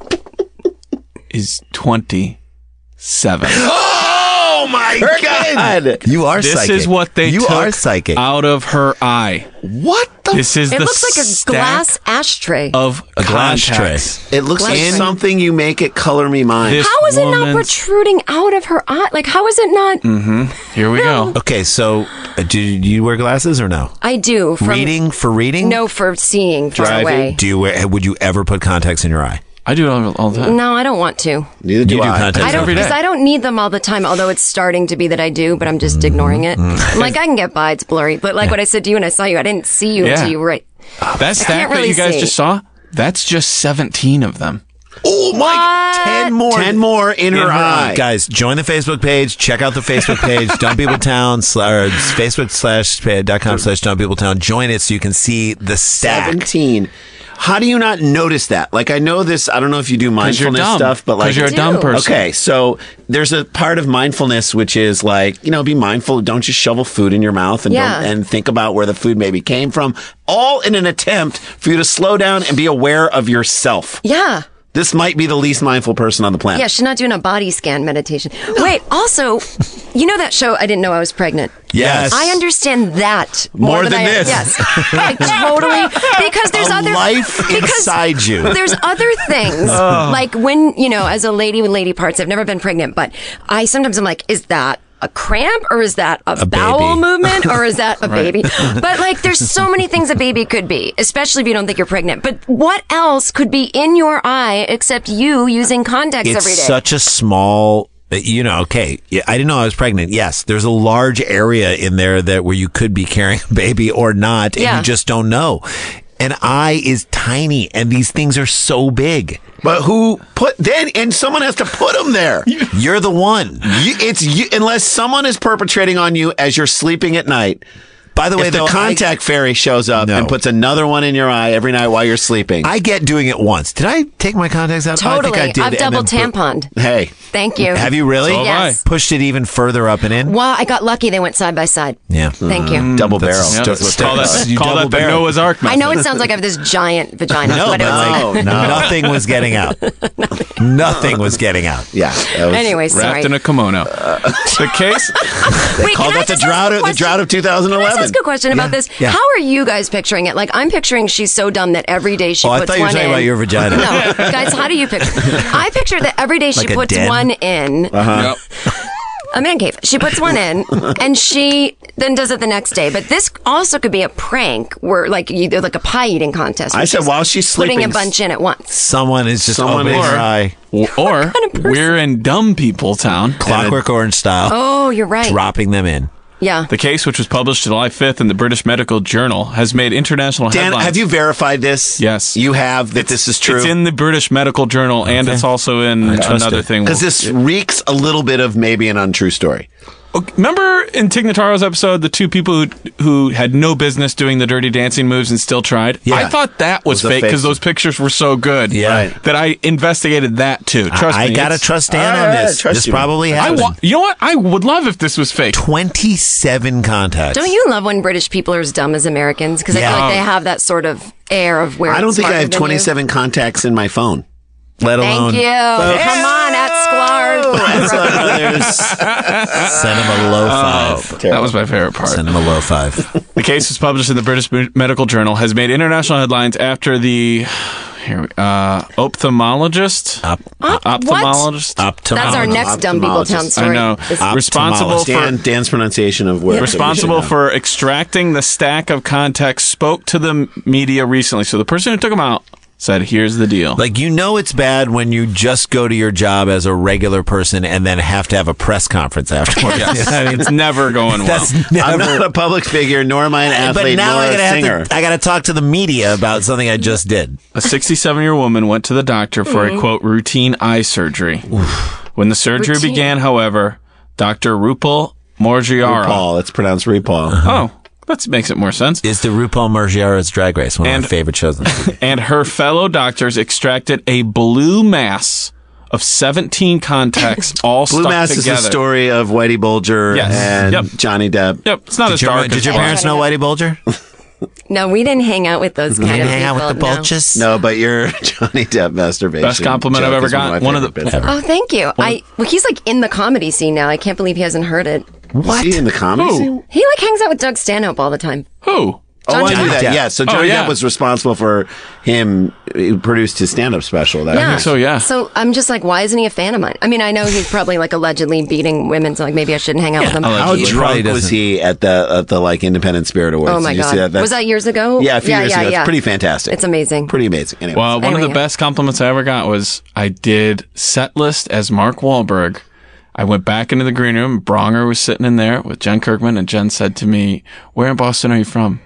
is 27. Oh my God. You are This psychic. is what they you took are psychic. out of her eye. What the? This is it the looks like a stack glass ashtray. of A glass contacts. It looks like something you make at Color Me Mine. This How is it not woman's- protruding out of her eye? Like, how is it not? Here we go. Okay, so do you wear glasses or no? I do. From, Reading? No, for seeing far Driving? away. Do you wear? Would you ever put contacts in your eye? I do it all the time. No, I don't want to. Neither do You do I. contacts I don't every day. because I don't need them all the time. Although it's starting to be that I do, but I'm just ignoring it. I'm like, I can get by. It's blurry. But like what I said to you when I saw you, I didn't see you Yeah. until you were right. That stack can't that really you guys see. just saw, that's just 17 of them. Oh my! 10 more. 10 more in her eye. Guys, join the Facebook page. Check out the Facebook page, Dumb People Town, or Facebook.com/Dumb People Town. Join it so you can see the stack. 17. How do you not notice that? Like, I know this, I don't know if you do you're mindfulness dumb. stuff, but like, 'Cause you're a dumb person. Okay, so there's a part of mindfulness which is like, be mindful. Don't just shovel food in your mouth and Yeah. and think about where the food maybe came from. All in an attempt for you to slow down and be aware of yourself. Yeah. This might be the least mindful person on the planet. Yeah, she's not doing a body scan meditation. Wait, also, you know that show, I Didn't Know I Was Pregnant? Yes. I understand that More than this. Yes, like, totally. Because there's other life inside you. There's other things like when as a lady with lady parts. I've never been pregnant, but I sometimes I'm like, is that a cramp or is that a bowel baby. movement or is that a baby? But like, there's so many things a baby could be, especially if you don't think you're pregnant. But what else could be in your eye except you using contacts It's every day? such a small. Okay, I didn't know I was pregnant. Yes, there's a large area in there where you could be carrying a baby or not, and Yeah. you just don't know. An eye is tiny, and these things are so big. But who and someone has to put them there. You're the one. It's you, unless someone is perpetrating on you as you're sleeping at night. By the way, if the though, contact fairy shows up and puts another one in your eye every night while you're sleeping. I get doing it once. Did I take my contacts out? Totally. I think I did. I've double tamponed. Hey. Thank you. Have you really? So have Yes. Pushed it even further up and in? Well, I got lucky. They went side by side. Yeah. Thank you. Double barrel. Yeah, That's what call that that, call that the Noah's Ark method. I know it sounds like I have this giant vagina, but it's like, Nothing was getting out. Nothing was getting out. Yeah. That was, anyway, sorry. Wrapped in a kimono. The case? Wait, called can I that the just ask a drought of question? Can I 2011. just ask a question about this? Yeah. How are you guys picturing it? Like, I'm picturing she's so dumb that every day she I puts thought you were one talking in. about your vagina. No, guys, how do you picture? I picture that every day she Like a puts den? one in. Yep. A man cave. She puts one in, and she then does it the next day. But this also could be a prank, where like like a pie eating contest. I said while she's sleeping. putting a bunch in at once. Someone is just Someone opening is- her eye. Or person? we're in Dumb People Town. Clockwork Orange style. Oh, you're right. Dropping them in. Yeah. The case, which was published July 5th in the British Medical Journal, has made international Dan, headlines. have you verified this? Yes. You have that this is true? It's in the British Medical Journal, and it's also in trust another it. thing. Because this reeks a little bit of maybe an untrue story. Remember in Tig Notaro's episode, the two people who had no business doing the dirty dancing moves and still tried? Yeah. I thought that was a fake fake. because those pictures were so good Yeah. that I investigated that too. Trust me. I gotta it's- trust Dan All on right, this. trust This you. probably I happened. you know what? I would love if this was fake. 27 contacts. Don't you love when British people are as dumb as Americans? Because I Yeah. feel like they have that sort of air of where I don't it's think I smarter have than you. 27 contacts in my phone. Let alone. Thank you. Come on, at Sklar. Send him a low five. That was my favorite part. Send him a low five. The case was published in the British Medical Journal, has made international headlines after the ophthalmologist. Ophthalmologist. That's our next Dumb People Town Ophthalmologist. story. I know. Is- Responsible for Dan's pronunciation of word. responsible for extracting the stack of contacts spoke to the media recently. So the person who took them out said, "Here's the deal." Like, you know it's bad when you just go to your job as a regular person and then have to have a press conference afterwards. Yes. You know what I mean? It's never going well. That's I'm never. not a public figure, nor am I an But athlete, now nor I a gotta singer. I gotta talk to the media about something I just did. A 67-year-old woman went to the doctor for a, quote, routine eye surgery. When the surgery Routine. began, however, Dr. Rupal Morgiara. Paul, it's pronounced RuPaul. Oh, that makes it more sense. Is the RuPaul Margiara's Drag Race, one of And- my favorite shows. And her fellow doctors extracted a blue mass of 17 contacts all Blue stuck Mass together. is the story of Whitey Bulger Yes. and Yep. Johnny Depp. Yep, it's not as dark Did as your Black. parents know Whitey Bulger? No, we didn't hang out with those kind of hang out people. with the no. Bulges? No, but your Johnny Depp masturbation. Best compliment I've joke ever is one gotten. my One of favorite the- bits ever. Oh, thank you. Well, he's like in the comedy scene now. I can't believe he hasn't heard it. Is he in the comedy Who? scene? He like hangs out with Doug Stanhope all the time. Who? Oh, I Johnny knew that. Depp. Yeah, so Johnny yeah. Depp was responsible for him. He produced his stand-up special. That Yeah. So, yeah. So I'm just like, why isn't he a fan of mine? I mean, I know he's probably like allegedly beating women, so like maybe I shouldn't hang out with him. How He probably drunk was doesn't- he at the like Independent Spirit Awards? Oh my Did you god! see that? Was that years ago? Yeah, a few years ago. It's pretty fantastic. It's amazing. Pretty amazing. Anyway. Well, one of Anyway, the best compliments I ever got was I did set list as Mark Wahlberg. I went back into the green room. Bronger was sitting in there with Jen Kirkman, and Jen said to me, "Where in Boston are you from?"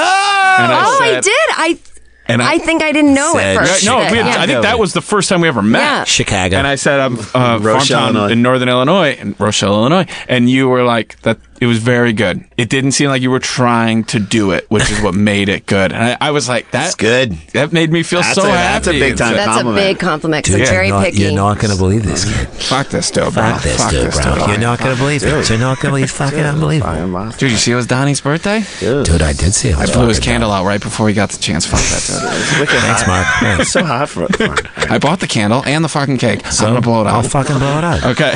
Ah! And Oh, I said- did. And I think I didn't know Said- at first. No, but, yeah. I think that was the first time we ever met. Yeah. Chicago. And I said, I'm Rochelle, Farmtown Illinois. in Northern Illinois, in Rochelle, Illinois. And you were like, that. It was very good. It didn't seem like you were trying to do it, which is what made it good. And I was like, That's good. That made me feel That's so a- happy. that's a big time That's compliment. a big compliment because Dude, I'm very you're not, picky. You're not going to believe this, kid. Fuck this dude, bro. Fuck this dude, bro. You're not going to believe it. You're not going to believe it's fucking unbelievable. Dude, you see it was Donnie's birthday? Dude, I did see it. I blew his candle out right before he got the chance. Fuck that dude. Thanks, Mark. Thanks. It's so hot for I bought the candle and the fucking cake. I'm gonna blow it I'll out. fucking blow it out. Okay.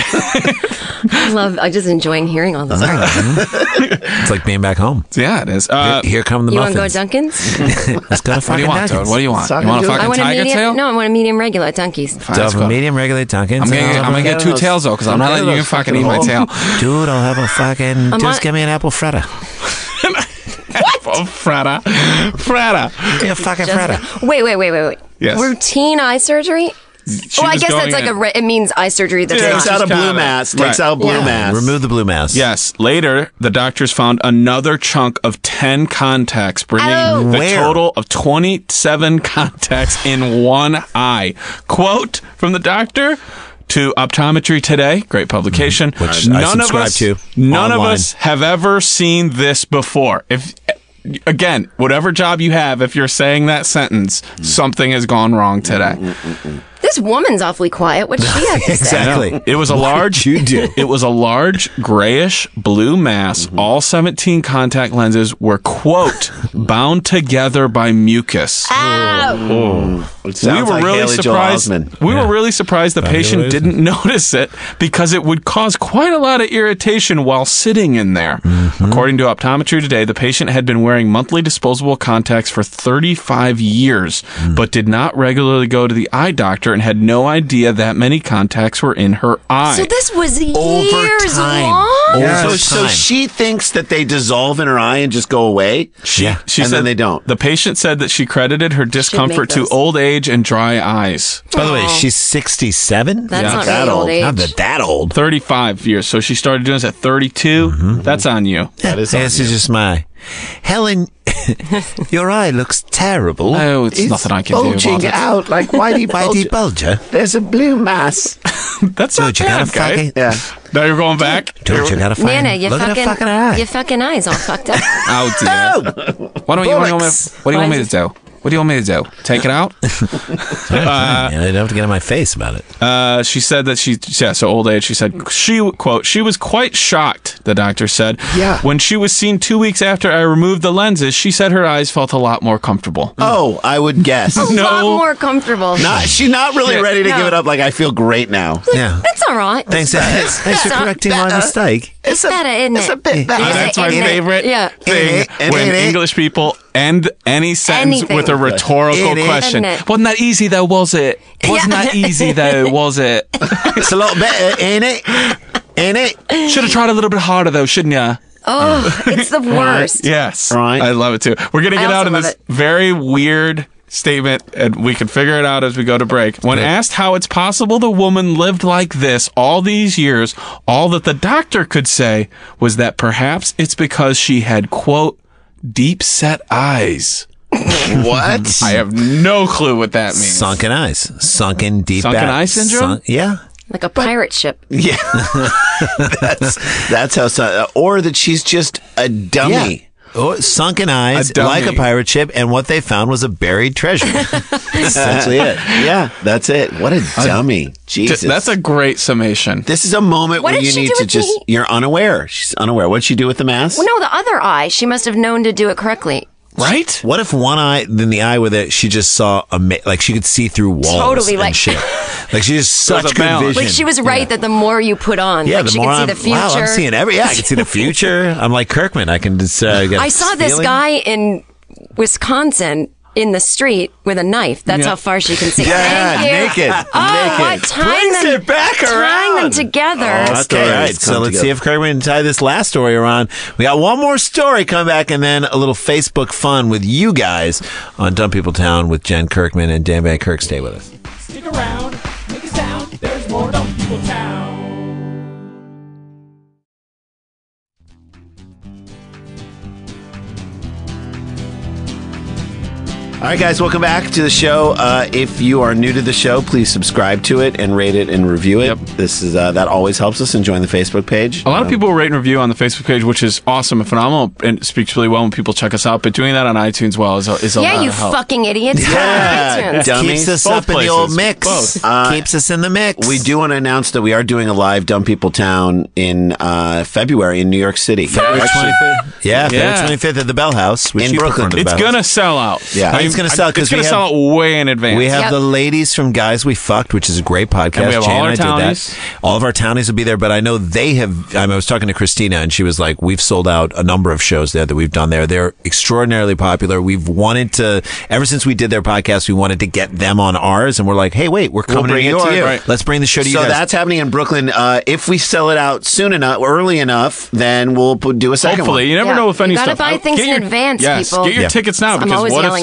I'm just enjoying hearing all this. It's like being back home. Yeah, it is. Here come the You want to go to muffins. Dunkin's? Let's go to What do fucking you want, Dunkin's. Toad? What do you want? Suck You want a it, fucking I want a tiger medium. tail? No, I want a medium regular at Dunkin's. Fine, let's So go. medium regulate Dunkin's. I'm gonna get two those- tails though, because I'm not letting you those fucking fucking eat my holes. tail. Dude, I'll have a fucking. I'm Just on- give me an apple fritter. Oh, Frata. Yeah, fucking fritter. Wait. Yes. Routine eye surgery? Well, I guess that's like it means eye surgery. That's Takes out a blue kinda- mass. Right. Takes out blue Yeah. mass. Remove the blue mass. Yes. Later, the doctors found another chunk of 10 contacts, bringing Oh. the Where? total of 27 contacts in one eye. Quote from the doctor to Optometry Today, great publication. Which I subscribe to None of online. us have ever seen this before. Again, whatever job you have, if you're saying that sentence, something has gone wrong today. This woman's awfully quiet. What's she have to say? Exactly. It was a large. you do? It was a large grayish blue mass. All 17 contact lenses were quote bound together by mucus. Ow. It We sounds were like really Haley Joel surprised. Osment. We were really surprised the patient Osment. didn't notice it because it would cause quite a lot of irritation while sitting in there. According to Optometry Today, the patient had been wearing monthly disposable contacts for 35 years, but did not regularly go to the eye doctor and had no idea that many contacts were in her eye. So this was Over years time. long? Over So time. she thinks that they dissolve in her eye and just go away. She and said then they don't. The patient said that she credited her discomfort to those. old age and dry eyes. By the way, Aw. she's 67. That's Yeah. not That really old old. age. Not that old. 35 years. So she started doing this at 32. That's on you. That is This is just my Helen. Your eye looks terrible. Oh, it's nothing I can do about it. out like Whitey Whitey Bulger. There's a blue mass. That's not Don't you bad, gotta guy. fucking Yeah. Now you're going back? Don't you gotta find Nana, your look at her fucking eye. fucking eyes all fucked up. Oh, dear. What do you want me to do? What do you want me to do? Take it out? I don't have to get in my face about it. She said that so old age, she said, quote, she was quite shocked, the doctor said. Yeah. When she was seen 2 weeks after I removed the lenses, she said her eyes felt a lot more comfortable. Oh, I would guess. A lot more comfortable. She's not really ready to No. give it up. Like, I feel great now. Yeah. That's all right. Thanks for correcting my mistake. It's better, isn't it? It's a bit better. That's my Isn't it? favorite Yeah. thing when English people end any sentence Anything. with a rhetorical Isn't it? question. Isn't it? Wasn't that easy though, was it? Wasn't that easy though, was it? It's a lot better, ain't it? Ain't it? Should have tried a little bit harder though, shouldn't ya? Oh, it's the worst. Yes. Right. I love it too. We're going to I get out also in love this it. very weird statement, and we can figure it out as we go to break. When asked how it's possible the woman lived like this all these years, all that the doctor could say was that perhaps it's because she had, quote, deep set eyes. What? I have no clue what that means. Sunken eyes. Sunken deep Sunken back. eye syndrome? Yeah. Like a pirate ship. Yeah. that's how. Or that she's just a dummy. Oh, sunken eyes, A dummy. like a pirate ship, and what they found was a buried treasure. Essentially it. Yeah, that's it. What a dummy. Jesus. That's a great summation. This is a moment What where did you she need do to with just. me? You're unaware. She's unaware. What'd she do with the mask? Well, no, the other eye. She must have known to do it correctly. Right? What if one eye, then the eye with it, she just saw like she could see through walls Totally, and like- shit. Like she just There's such a good balance. vision. Like she was right that the more you put on, Yeah, like the she more can see the future. Wow, I'm seeing I can see the future. I'm like Kirkman. I can just. I saw this guy in Wisconsin in the street with a knife. That's Yeah. how far she can see. Yeah, Thank you. naked. Oh, Naked. what? Tying Brings them, it back tying them around. together. that's Okay, all right. Stories So come let's together. see if Kirkman can tie this last story around. We got one more story coming back, and then a little Facebook fun with you guys on Dumb People Town with Jen Kirkman and Dan Van Kirk. Stay with us. Stick around, make a sound. There's more Dumb People Town. All right, guys, welcome back to the show. If you are new to the show, please subscribe to it and rate it and review it. Yep. This is that always helps us, and join the Facebook page. A lot of people rate and review on the Facebook page, which is awesome and phenomenal, and it speaks really well when people check us out. But doing that on iTunes is a Yeah, lot you of help. fucking idiots. Yeah, iTunes. dummies. Keeps us Both up in the places. old mix. Both. Keeps us in the mix. We do want to announce that we are doing a live Dumb People Town in February in New York City. February 25th. Yeah, Yeah. February 25th at the Bell House. Which In you Brooklyn. prefer to the It's Bell House. gonna sell out. Yeah. It's gonna sell 'cause it's gonna we sell out way in advance. We have Yep. the ladies from Guys We Fucked, which is a great podcast. And we have Jay all and our I did townies. that. All of our townies will be there, but I know they have. I was talking to Christina, and she was like, "We've sold out a number of shows there that we've done there. They're extraordinarily popular. We've wanted to ever since we did their podcast. We wanted to get them on ours, and we're like, hey, wait, we're coming bring to it New to York. you. Right. Let's bring the show to you So guys." that's happening in Brooklyn. If we sell it out soon enough, early enough, then we'll do a second Hopefully, one. you never Yeah. know if any You gotta stuff. buy things Get in advance, yes, people. Get your Yeah. tickets now I'm because always what if yelling something this.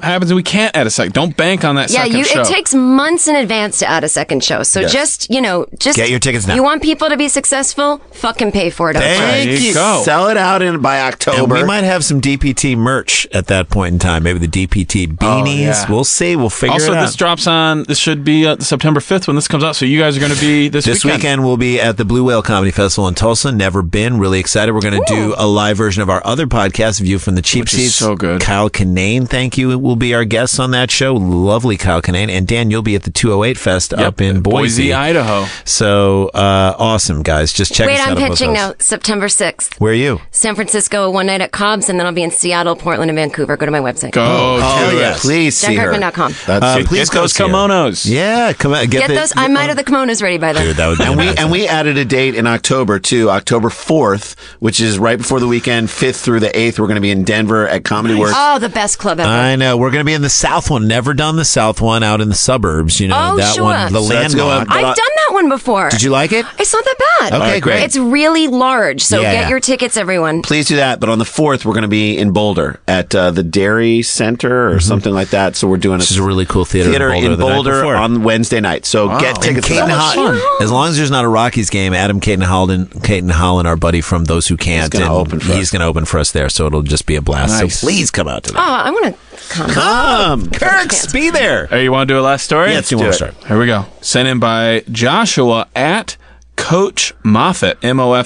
happens and we can't add a second. Don't bank on that second show. It takes months in advance to add a second show. So just get your tickets now. You want people to be successful? Fucking pay for it. Thank you. Go. Sell it out by October. And we might have some DPT merch at that point in time. Maybe the DPT beanies. yeah. We'll see. We'll figure Also, it out. this drops on, this should be September 5th when this comes out. So you guys are going to be this weekend we'll be at the Blue Whale Comedy Festival in Tulsa. Never been. Really excited. We're going to do a live version of our other podcast, View from the Cheap Which is Seats. so good. Kyle Kinane, thank you, will be our guest on that show. Lovely Kyle Kinane. And Dan, you'll be at the 208 Fest up in Boise, Idaho. So awesome, guys. Just check us out. Wait, I'm pitching now. September 6th. Where are you? San Francisco, one night at Cobb's, and then I'll be in Seattle, Portland, and Vancouver. Go to my website. Go to yeah. it. Please see her. JenKirkman.com. Please Get those see her. kimonos. Yeah, come on. Get those. I might have the kimonos ready by then. Dude, that would be amazing. And we added a date in October too, October 4th, which is right before the weekend, 5th through the 8th. We're going to be in Denver at Comedy Works. Oh, the best club ever. I know. We're going to be in the South one. Never done the South one out in the suburbs. You know, Oh, that sure. one, the So let's go landmark. up. I've done that one before. Did you like it? It's not that bad. Okay, great. It's really large, so Yeah, get yeah. your tickets, everyone. Please do that. But on the 4th, we're going to be in Boulder at the Dairy Center or something like that. So we're doing This is a really cool theater in the night Boulder before. on Wednesday night. So get And tickets. Caden to that. Holland, as long as there's not a Rockies game, Adam Caden Holland, our buddy from Those Who Can't, gonna and open for us. he's going to open for us there. So it'll just be a blast. Nice. So please come out to Oh, that. I want to come. Kirks, be there. Hey, you want to do a last story? Yeah, let's do one more story. Here we go. Sent in by Joshua at Coach Moffat,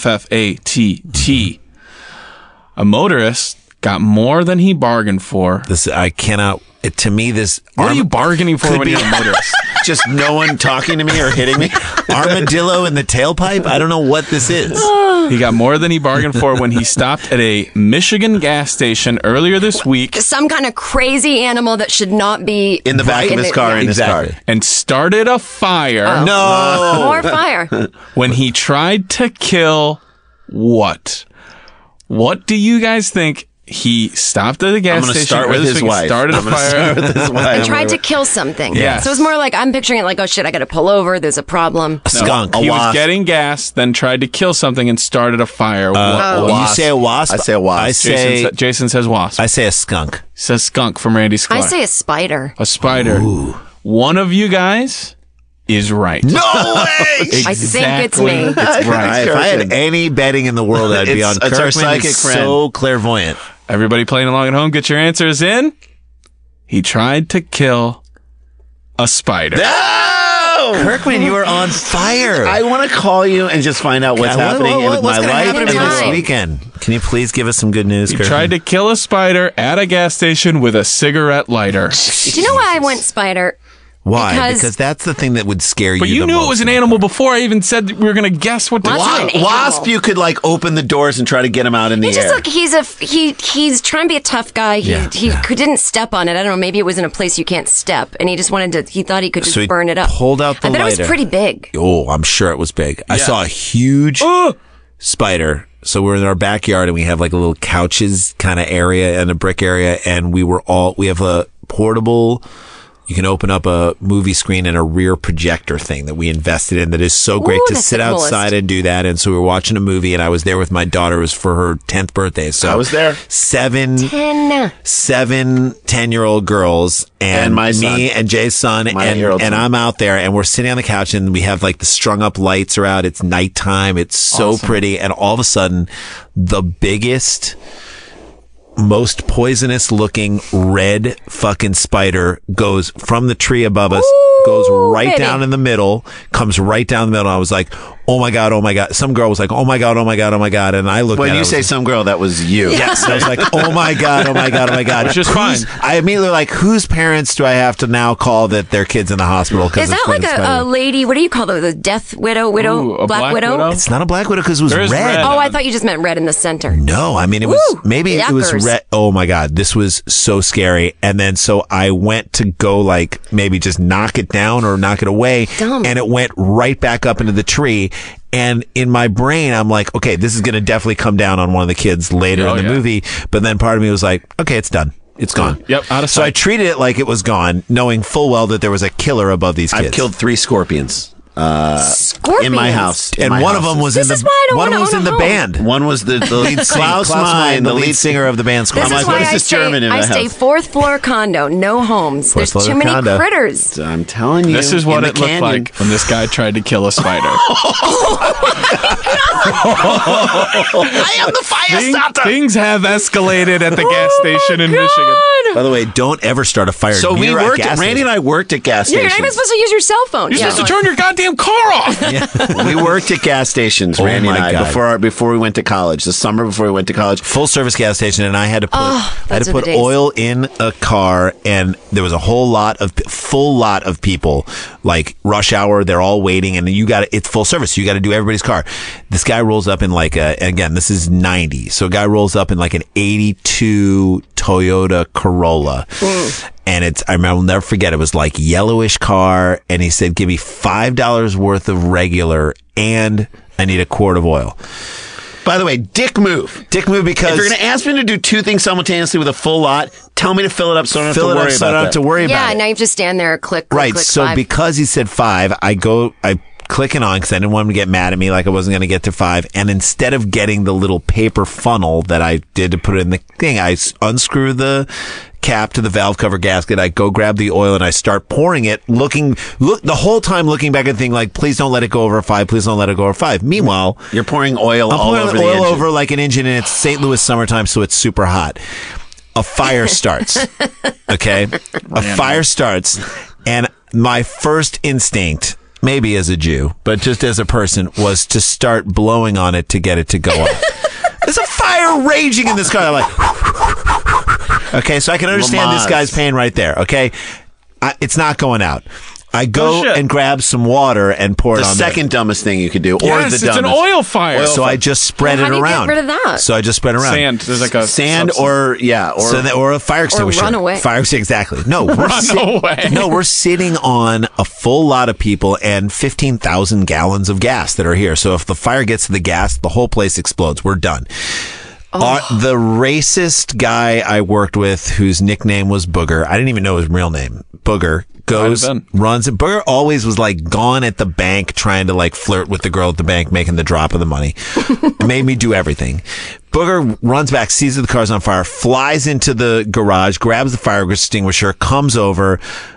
Moffatt. A motorist got more than he bargained for. This I cannot. To me, this What are you bargaining for when you're a motorist? Just no one talking to me or hitting me. armadillo in the tailpipe. I don't know what this is. He got more than he bargained for when he stopped at a Michigan gas station earlier this week Some kind of crazy animal that should not be In the back of his car, in his car. and started a fire No. More fire. when he tried to kill what? What do you guys think? He stopped at a gas I'm going to station start with earlier this his week, wife. started a I'm gonna fire. start with his wife. And tried to kill something. Yeah. So it's more like, I'm picturing it like, oh shit, I got to pull over. There's a problem. A skunk. He was wasp. getting gas, then tried to kill something and started a fire. You say a wasp? I say a wasp. I say Jason says wasp. I say a skunk. Says skunk from Randy Sklar. I say a spider. a spider. One of you guys is right. No way! I think it's me. It's right. If I had any betting in the world, I'd be on It's our Kirkman. psychic He's friend. so clairvoyant. Everybody playing along at home, get your answers in. He tried to kill a spider. Kirkman, you are on fire. I want to call you and just find out what's happening with what's my gonna life. happen to me this Time. weekend? Can you please give us some good news, He Kirkman? tried to kill a spider at a gas station with a cigarette lighter. Do you know why I went spider? Why? because- Because that's the thing that would scare But you. you the knew most. it was an animal before I even said that we were going to guess what to Wasp- do. an animal. Wasp, you could like open the doors and try to get him out in the He air. just look. He's trying to be a tough guy. He didn't step on it. I don't know. Maybe it was in a place you can't step, and he just wanted to. He thought he could just So he burn it up. pulled out the I bet it lighter. was pretty big. Oh, I'm sure it was big. I saw a huge spider. So we're in our backyard and we have like a little couches kind of area and a brick area. And we have a portable, you can open up a movie screen and a rear projector thing that we invested in that is so great Ooh, to that's sit the coolest. outside and do that. And so we were watching a movie and I was there with my daughter. It was for her 10th birthday. So I was there. 10-year-old girls and my son. me and Jay's son My and 8-year-old son. I'm out there and we're sitting on the couch and we have like the strung up lights are out. It's nighttime. It's so pretty. And all of a sudden the biggest, most poisonous looking red fucking spider goes from the tree above us, goes right baby. down in the middle, comes right down the middle. And I was like, oh my God, oh my God. Some girl was like, oh my God, oh my God, oh my God. And I looked at when it. I you was say like, some girl, that was you. yes, I was like, oh my God, oh my God, oh my God. Which is fine. I immediately like, whose parents do I have to now call that their kid's in the hospital? Is that like a lady? What do you call those? The death widow? Ooh, a black widow? It's not a black widow because it was There is red. red. Oh, I thought you just meant red in the center. No, I mean, it was, Woo! maybe it was Yuckers. red. Oh my God. This was so scary. And then, so I went to go like, maybe just knock it down or knock it away. Dumb. And it went right back up into the tree. And in my brain, I'm like, okay, this is going to definitely come down on one of the kids later Oh, in the yeah. movie. But then part of me was like, okay, it's done. It's gone. Yep, out of So I sight. treated it like it was gone, knowing full well that there was a killer above these kids. I've killed 3 scorpions. Scorpions. in my house. In And my one of house. them was This in is why I the don't one of them wanna was own in a the home. band. One was the lead Klaus Meine, the lead singer of the band This Scorpions. is like, why what is I this German in I the stay house? 4th floor condo, no homes. There's floor too many condo. critters. I'm telling you. This is what in the it looked canyon. like when this guy tried to kill a spider. I am the fire starter. Things have escalated at the gas station in Michigan. By the way, don't ever start a fire. So we near a worked. gas Randy station. and I worked at gas Yeah, you're stations. not even supposed to use your cell phone. You're supposed to turn your goddamn car off. We worked at gas stations, Oh Randy and my I, God. before we went to college. The summer before we went to college. Full service gas station, and I had to put those are the days. oil in a car, and there was a full lot of people, like rush hour. They're all waiting, and it's full service. So you got to do everybody's car. This guy rolls up in again, this is 90. So a guy rolls up in like an 82 Toyota Corolla. And I'll never forget, it was like yellowish car. And he said, give me $5 worth of regular and I need a quart of oil. By the way, dick move. Dick move because If you're going to ask me to do two things simultaneously with a full lot, tell me to fill it up so I don't have to worry so I about don't that. have to worry Yeah, about it. now you have to stand there, click, Right. click, So 5. because he said 5, I click it on because I didn't want him to get mad at me like I wasn't going to get to 5. And instead of getting the little paper funnel that I did to put it in the thing, I unscrew the cap to the valve cover gasket. I go grab the oil and I start pouring it, look the whole time looking back and thinking like, please don't let it go over 5. Please don't let it go over 5. Meanwhile, You're pouring oil I'm all pouring over the oil engine. over like an engine, and it's St. Louis summertime, so it's super hot. A fire starts. Okay? A fire starts, and my first instinct, maybe as a Jew, but just as a person, was to start blowing on it to get it to go up. There's a fire raging in this car. I'm like, okay, so I can understand this Lamaze. guy's pain right there. Okay? It's not going out. I Oh, go shit. and grab some water and pour The it on there. second dumbest thing you could do. Or Yes, the it's an dumbest. oil fire. So I just spread Well, it how do you get around. rid of that? So I just spread it around. Sand. There's like a Sand substance. or Or a fire extinguisher. run away. Fire exactly. No, away. No, we're sitting on a full lot of people and 15,000 gallons of gas that are here. So if the fire gets to the gas, the whole place explodes. We're done. The racist guy I worked with, whose nickname was Booger, I didn't even know his real name. Booger goes, Might have runs. Booger always was like gone at the bank, trying to like flirt with the girl at the bank, making the drop of the money. It made me do everything. Booger runs back, sees that the car's on fire, flies into the garage, grabs the fire extinguisher, comes over,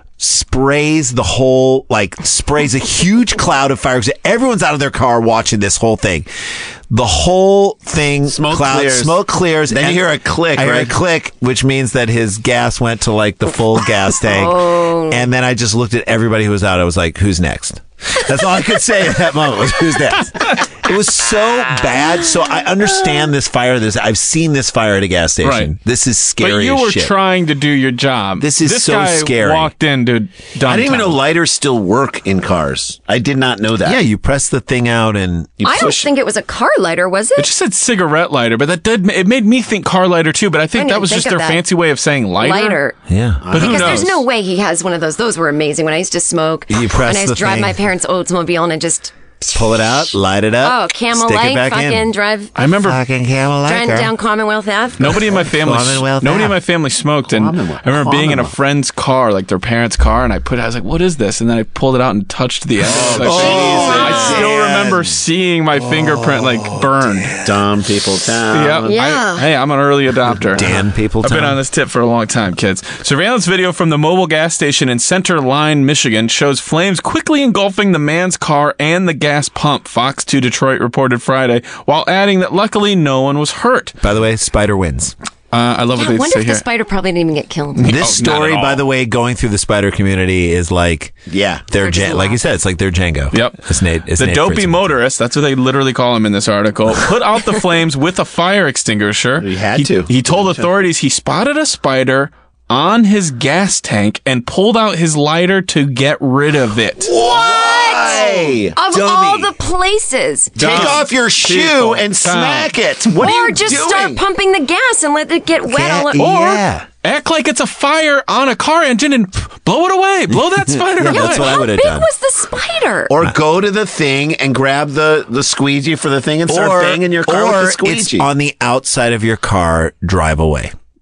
sprays sprays a huge cloud of fire. Everyone's out of their car watching this whole thing. The whole thing, Smoke smoke clears. Then you and hear a click, I hear a right? click, which means that his gas went to like the full gas tank. And then I just looked at everybody who was out. I was like, who's next? That's all I could say at that moment was, who's next? It was so bad. So I understand this fire. I've seen this fire at a gas station. Right. This is scary But you as were shit. trying to do your job. This is so guy scary. Walked into I didn't even know lighters still work in cars. I did not know that. Yeah, you press the thing out and I don't think it was a car lighter, was it? It just said cigarette lighter, but it made me think car lighter too. But I think didn't that even was think just of their that. fancy way of saying lighter. Lighter. yeah. But who Because knows? there's no way he has one of those. Those were amazing when I used to smoke. You press and I used the to drive thing. my parents' Oldsmobile and I just Pull it out, light it up. Oh, Camel stick it Light, back fucking in. drive I remember Fucking Camel driving Light. down Commonwealth Ave. nobody in my family Commonwealth nobody in Ave. my family smoked, and I remember being in a friend's car, like their parents' car, and I was like, "What is this?" And then I pulled it out and touched the end. I still remember seeing my fingerprint like burned. Dumb people town. Yeah. Hey, I'm an early adopter. Dan people I've been town. on this tip for a long time, kids. Surveillance video from the mobile gas station in Center Line, Michigan shows flames quickly engulfing the man's car and the gas pump, Fox 2 Detroit reported Friday, while adding that luckily no one was hurt. By the way, Spider wins. I love what I they wonder say if here. the spider probably didn't even get killed. This not at story, all. by the way, going through the spider community is like, Yeah. they're just like you said, it's like they're Django. Yep. It's Nate. It's The Nate dopey Fraser. motorist, that's what they literally call him in this article, put out the flames with a fire extinguisher. He had to. He told authorities he spotted a spider on his gas tank and pulled out his lighter to get rid of it. Hey, Of all the places. take off your shoe People and town. smack it. What are Or you just doing? start pumping the gas and let it get wet all over. Yeah. Act like it's a fire on a car engine and blow it away. Blow that spider Yeah, away. that's what I How would have big done. was the spider? Or go to the thing and grab the squeegee for the thing and start banging your car with the it's squeegee. on the outside of your car, drive away.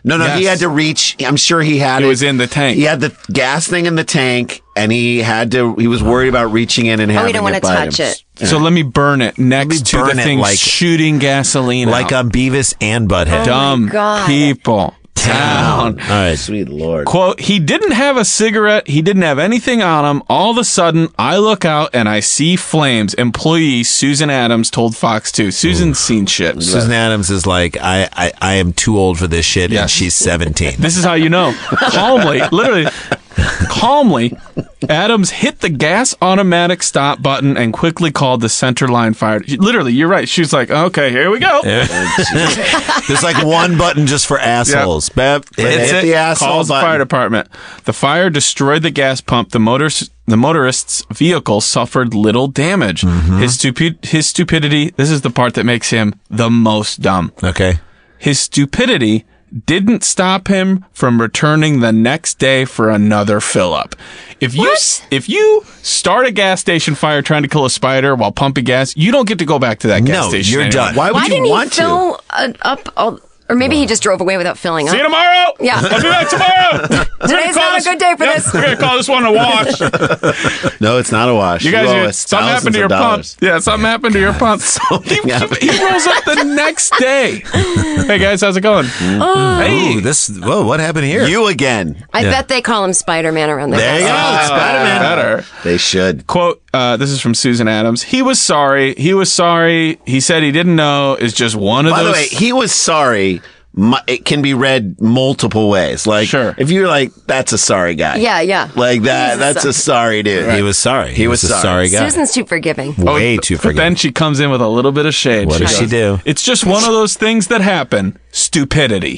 No, Yes. he had to reach. I'm sure he had It was in the tank. He had the gas thing in the tank, and he was worried about reaching in and having he didn't want to bite touch him. it. So let me burn it next to burn the it thing like- shooting gasoline Like out. on Beavis and Butthead. Dumb God. people. Town. All right. Sweet Lord. Quote, he didn't have a cigarette. He didn't have anything on him. All of a sudden, I look out and I see flames. Employee Susan Adams told Fox 2. Susan's seen shit. Susan Adams is like, I am too old for this shit, and Yes. she's 17. This is how you know. Calmly, literally, calmly, Adams hit the gas automatic stop button and quickly called the center line fire. Literally, you're right. She was like, okay, here we go. There's like one button just for assholes. Bep, Hits hit it, the asshole calls the button. fire department. The fire destroyed the gas pump. The motorist's vehicle suffered little damage. His stupidity, this is the part that makes him the most dumb. Okay. His stupidity didn't stop him from returning the next day for another fill up. If you start a gas station fire trying to kill a spider while pumping gas, you don't get to go back to that gas No, station. you're anymore. done. Why would Why you didn't he want to? fill up all... Or maybe he just drove away without filling See you up. tomorrow. Yeah. I'll be back tomorrow. Today's not a good day for this. We're gonna call this one a wash. No, it's not a wash. You guys, owe us something happened to thousands your of pump. dollars. Yeah, something happened to your pump. Something happened. He rolls up the next day. Hey guys, how's it going? Hey, Ooh, what happened here? You again. I bet they call him Spider-Man around there. There you go. Ah, Spider-Man. better. They should. Quote, this is from Susan Adams. He was sorry. He said he didn't know. It's just one of By those. the way, he was sorry. It can be read multiple ways. Like, Sure. if you're like, that's a sorry guy. Yeah. Like that. That's a sorry dude. He was sorry. He was a sorry. sorry guy. Susan's too forgiving. Way too But forgiving. then she comes in with a little bit of shade. What does she do? It's just one of those things that happen. Stupidity.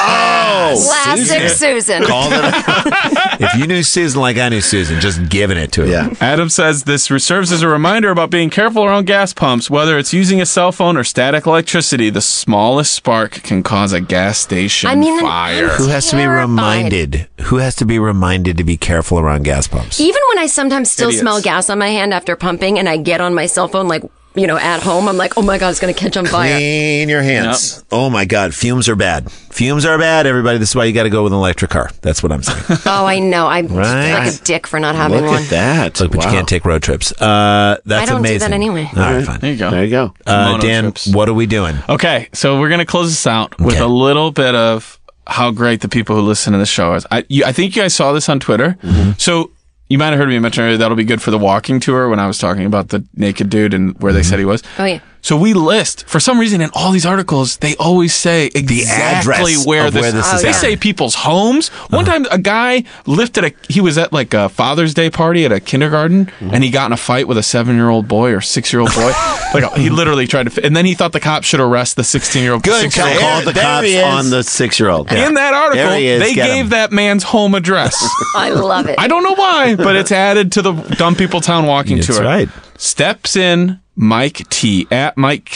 Classic Susan. Called it. If you knew Susan like I knew Susan, just giving it to her. Yeah. Adam says this serves as a reminder about being careful around gas pumps. Whether it's using a cell phone or static electricity, the smallest spark can cause a gas station fire. Who has to be Terrified. reminded? Who has to be reminded to be careful around gas pumps? Even when I sometimes still Idiots. smell gas on my hand after pumping and I get on my cell phone, like, at home, I'm like, oh my God, it's going to catch on fire. Clean your hands. Oh my God, fumes are bad. Fumes are bad, everybody. This is why you got to go with an electric car. That's what I'm saying. Oh, I know. I'm Right. like a dick for not having Look one. at that. Look, but Wow. you can't take road trips. That's I don't amazing. do that anyway. All right, fine. There you go. There you go. Mono Dan, trips. what are we doing? Okay, so we're gonna close this out with Okay. a little bit of how great the people who listen to the show is. I think you guys saw this on Twitter. So you might have heard me mention earlier that'll be good for the walking tour when I was talking about the naked dude and where they said he was. Oh, yeah. So we list, for some reason, in all these articles, they always say exactly address where of where this is They at. say people's homes. One time, a guy he was at like a Father's Day party at a kindergarten, and he got in a fight with a 7-year-old boy or 6-year-old boy. He literally tried to, and then he thought the cops should arrest the 16-year-old. Good, 6-year-old boy. Called the There cops he is. on the 6-year-old. In that article, There he is. they Get gave him. that man's home address. I love it. I don't know why, but it's added to the Dumb People Town walking That's tour. right. Steps in Mike T at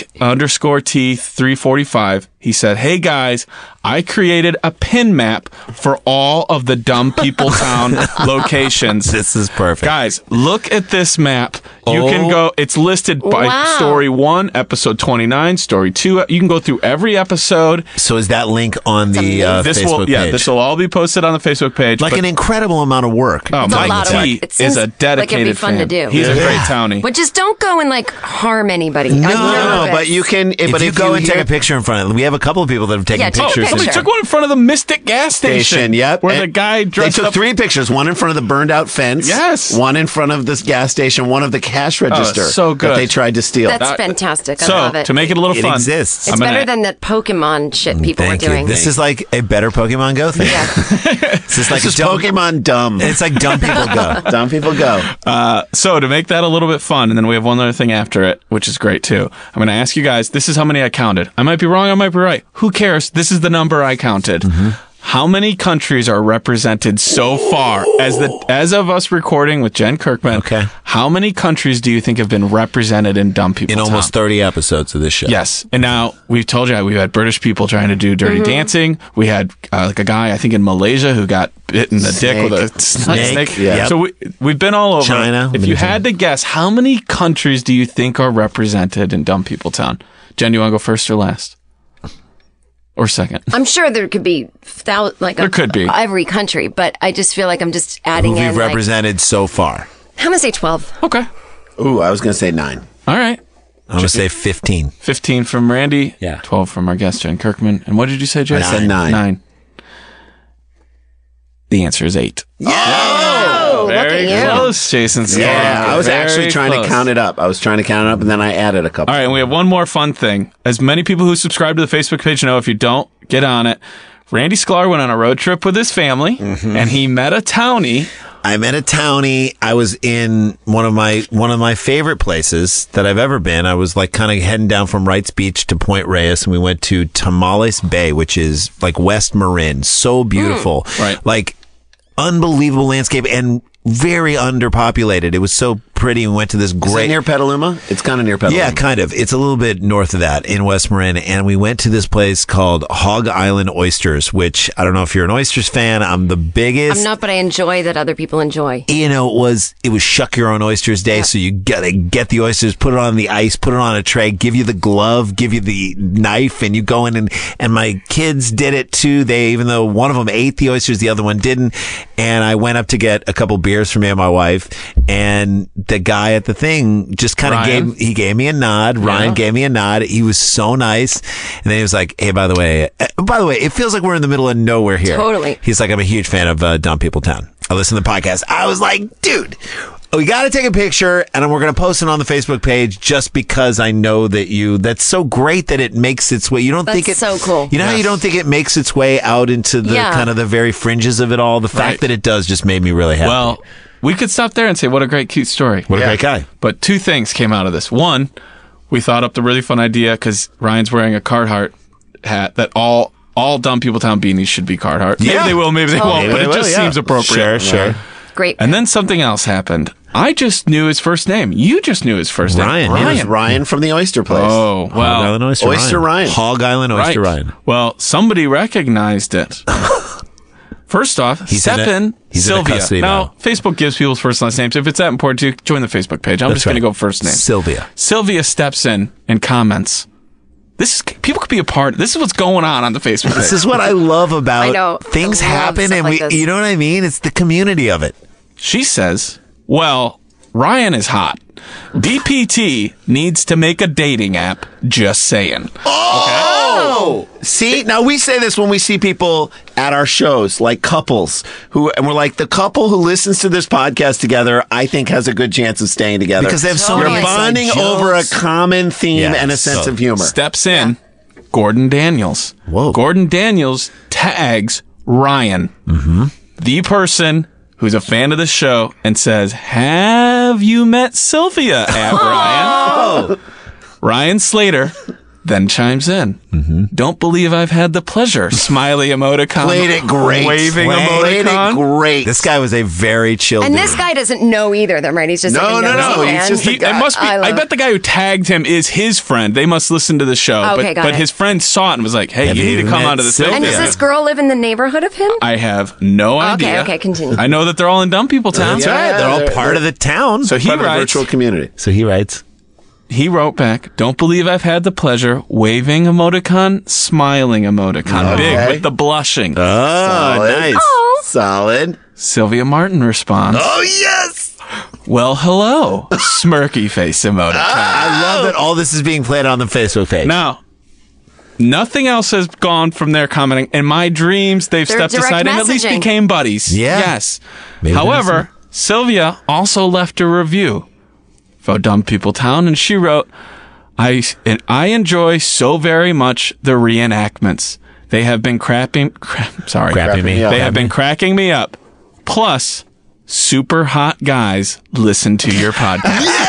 Mike_T 345. He said, "Hey guys, I created a pin map for all of the Dumb People Town locations. This is perfect. Guys, look at this map. You can go, it's listed by Wow. story 1, episode 29, story 2. You can go through every episode. So is that link on the This Facebook page? this will all be posted on the Facebook page. like but- an incredible amount of work. Oh, It's a Mike lot of T work. It is seems a like dedicated it'd be fun to fan. do. He's a great townie. But just don't go and harm anybody. No, I'm nervous. but you can. if But you go and take hear- a picture in front of it, we have a couple of people that have taken Yeah, take a pictures. picture. We took one in front of the Mystic gas station. Yep. Where And the guy dressed They took up. 3 pictures. One in front of the burned out fence. Yes. One in front of this gas station. One of the cash register. so good. That they tried to steal. That's fantastic. I So, love it. to make it a little It fun. exists. It's I'm gonna- better than that Pokemon shit people Thank were doing. you. This is like a better Pokemon Go thing. This is like This is a dumb, Pokemon dumb. It's like dumb people go. Dumb people go. So to make that a little bit fun, and then we have one other thing after it, which is great too. I'm going to ask you guys, this is how many I counted. I might be wrong, I might be right. Who cares? This is the number I counted. How many countries are represented so far as of us recording with Jen Kirkman? Okay. How many countries do you think have been represented in Dumb People In Town? almost 30 episodes of this show. Yes. And now we've told you we've had British people trying to do Dirty Dancing. We had like a guy, I think in Malaysia, who got bit in the dick with a snake. Yeah. So we've been all over. China. If you had to guess, how many countries do you think are represented in Dumb People Town? Jen, you want to go first or last? or second? I'm sure there could be There could be. every country, but I just feel like I'm just adding Who in. we've represented so far. I'm gonna say 12. Okay. Ooh, I was going to say 9. All right. I'm going to say 15. 15 from Randy. Yeah. 12 from our guest, Jen Kirkman. And what did you say, Jay? I said 9. 9. The answer is 8. Oh, look Very at you. close, Jason. Yeah, I was Very actually trying close. to count it up. I was trying to count it up, and then I added a couple. All right, and we have one more fun thing. As many people who subscribe to the Facebook page know, if you don't, get on it. Randy Sklar went on a road trip with his family, and he met a townie. I met a townie. I was in one of my favorite places that I've ever been. I was like kind of heading down from Wrights Beach to Point Reyes, and we went to Tamales Bay, which is like West Marin. So beautiful. Right. Like unbelievable landscape and very underpopulated. It was so pretty. We went to this Is it great near Petaluma? It's kind of near Petaluma. Yeah, kind of. It's a little bit north of that in West Marin. And we went to this place called Hog Island Oysters, which I don't know if you're an oysters fan. I'm the biggest. I'm not, but I enjoy that other people enjoy. You know, it was shuck your own oysters day. So you gotta get the oysters, put it on the ice, put it on a tray, give you the glove, give you the knife, and you go in and my kids did it too. Even though one of them ate the oysters, the other one didn't. And I went up to get a couple beers for me and my wife, and the guy at the thing just kind of gave me a nod. Ryan gave me a nod. He was so nice. And then he was like, hey, by the way, it feels like we're in the middle of nowhere here. Totally. He's like, I'm a huge fan of Dumb People Town. I listen to the podcast. I was like, dude, we got to take a picture and we're going to post it on the Facebook page just because I know that that's so great that it makes its way. You don't think it's so cool. You know how you don't think it makes its way out into the kind of the very fringes of it all? The fact that it does just made me really happy. Well, we could stop there and say, what a great, cute story. What a great guy. But 2 things came out of this. One, we thought up the really fun idea because Ryan's wearing a Carhartt hat that all Dumb People Town beanies should be Carhartt. Maybe they will, maybe they won't, but it just seems appropriate. Sure. Great. And then something else happened. I just knew his first name. You just knew his first Ryan. name. It was Ryan from the Oyster Place. Oh, Hog well. Island Oyster, Oyster Ryan. Hog Island Oyster Ryan. Well, somebody recognized it. First off, He's in Stephen custody Sylvia. Now, Facebook gives people's first and last names. If it's that important to you, join the Facebook page. I'm just going to go first name. Sylvia. Sylvia steps in and comments. People could be a part. This is what's going on the Facebook page. This is what I love about I know. things I love happen stuff and like this. you know what I mean? It's the community of it. She says, well, Ryan is hot. DPT needs to make a dating app. Just saying. Oh! See, now we say this when we see people at our shows, like couples, and we're like, the couple who listens to this podcast together, I think has a good chance of staying together. Because they have so You're many bonding inside over a jokes. common theme Yeah, and a sense of humor. Steps in Gordon Daniels. Whoa. Gordon Daniels tags Ryan, the person who's a fan of the show, and says, have you met Sylvia at Ryan? Ryan Slater then chimes in. Don't believe I've had the pleasure. Smiley emoticon. Played it great. Waving Played emoticon. it great. This guy was a very chill And dude. this guy doesn't know either of them, right? He's just No, like a no, nosy no. fan. He's just a It must be. I bet the guy who tagged him is his friend. They must listen to the show. Okay, got but it. his friend saw it and was like, "Hey, Have you need you to come met onto the Sylvia? And does this girl live in the neighborhood of him? I have no idea. Okay, continue. I know that they're all in Dumb People Town. That's right. They're all They're- part of the town. So he Part of the writes. virtual community. So he writes. He wrote back, "Don't believe I've had the pleasure." Waving emoticon, smiling emoticon, Okay. big with the blushing. Oh, nice. Oh. Solid. Sylvia Martin responds, Oh, yes. "Well, hello." Smirky face emoticon. I love that all this is being played on the Facebook page. Now, nothing else has gone from their commenting. In my dreams, they've They're stepped direct aside and at least messaging. became buddies. Yeah. Yes. Maybe However, Sylvia also left a review for Dumb People Town, and she wrote, I enjoy so very much the reenactments. They have been Crapping me. up. They have been cracking me up. Plus, super hot guys listen to your podcast.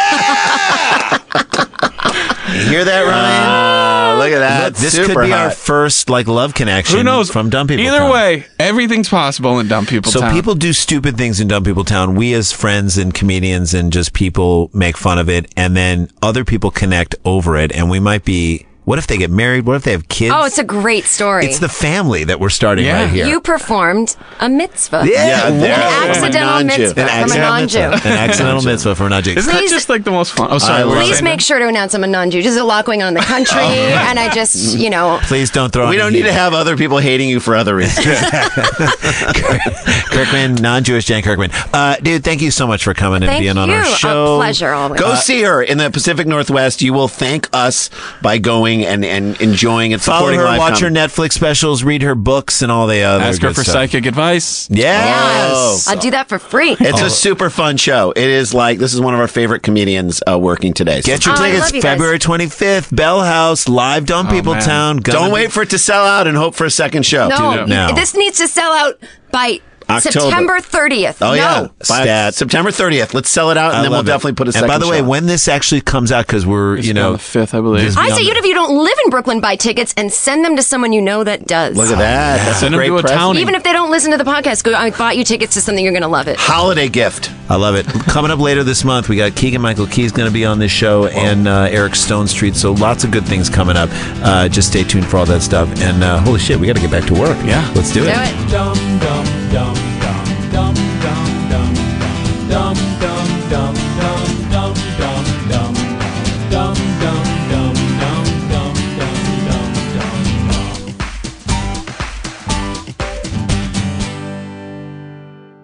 You hear that, Ryan? Look at that. Look, this Super could be hot. our first love connection. Who knows? From Dumb People Either Town. way, everything's possible in Dumb People So Town. people do stupid things in Dumb People Town. We as friends and comedians and just people make fun of it, and then other people connect over it, and we might be What if they get married? What if they have kids? Oh, it's a great story. It's the family that we're starting right here. You performed a mitzvah. Yeah, An accidental mitzvah from a non-Jew. An accidental mitzvah from a non-Jew. Isn't that just like the most fun? Oh, sorry. Please make sure to announce I'm a non-Jew. There's a lot going on in the country, and I just, Please don't throw. We don't need to have other people hating you for other reasons. Kirkman, non-Jewish Jan Kirkman. Dude, thank you so much for coming and being on our show. A pleasure always. Go see her in the Pacific Northwest. You will thank us by going and enjoying and Follow supporting her, live watch her comedy. Netflix specials, read her books, and all the other Ask her good for stuff. psychic advice. Yes. I'll do that for free. It's a super fun show. It is this is one of our favorite comedians working today. So Get your I tickets love you guys. February 25th, Bell House, live Dumb People man. Town. don't wait for it to sell out and hope for a second show. No, now. this needs to sell out by October. September 30th. Oh, yeah. By Stat. September 30th. Let's sell it out, and then we'll definitely put a second And by the way, show. when this actually comes out, because we're, On the 5th, I believe. I say, even if you don't live in Brooklyn, buy tickets and send them to someone you know that does. Look at that. That's Send a 'em great to a present. town. Even if they don't listen to the podcast, go, I bought you tickets to something, you're going to love it. Holiday gift. I love it. Coming up later this month, we got Keegan Michael Key's going to be on this show, and Eric Stone Street. So lots of good things coming up. Just stay tuned for all that stuff. And holy shit, we got to get back to work. Yeah. Let's do Do it. it. Dum dum dum dum dum.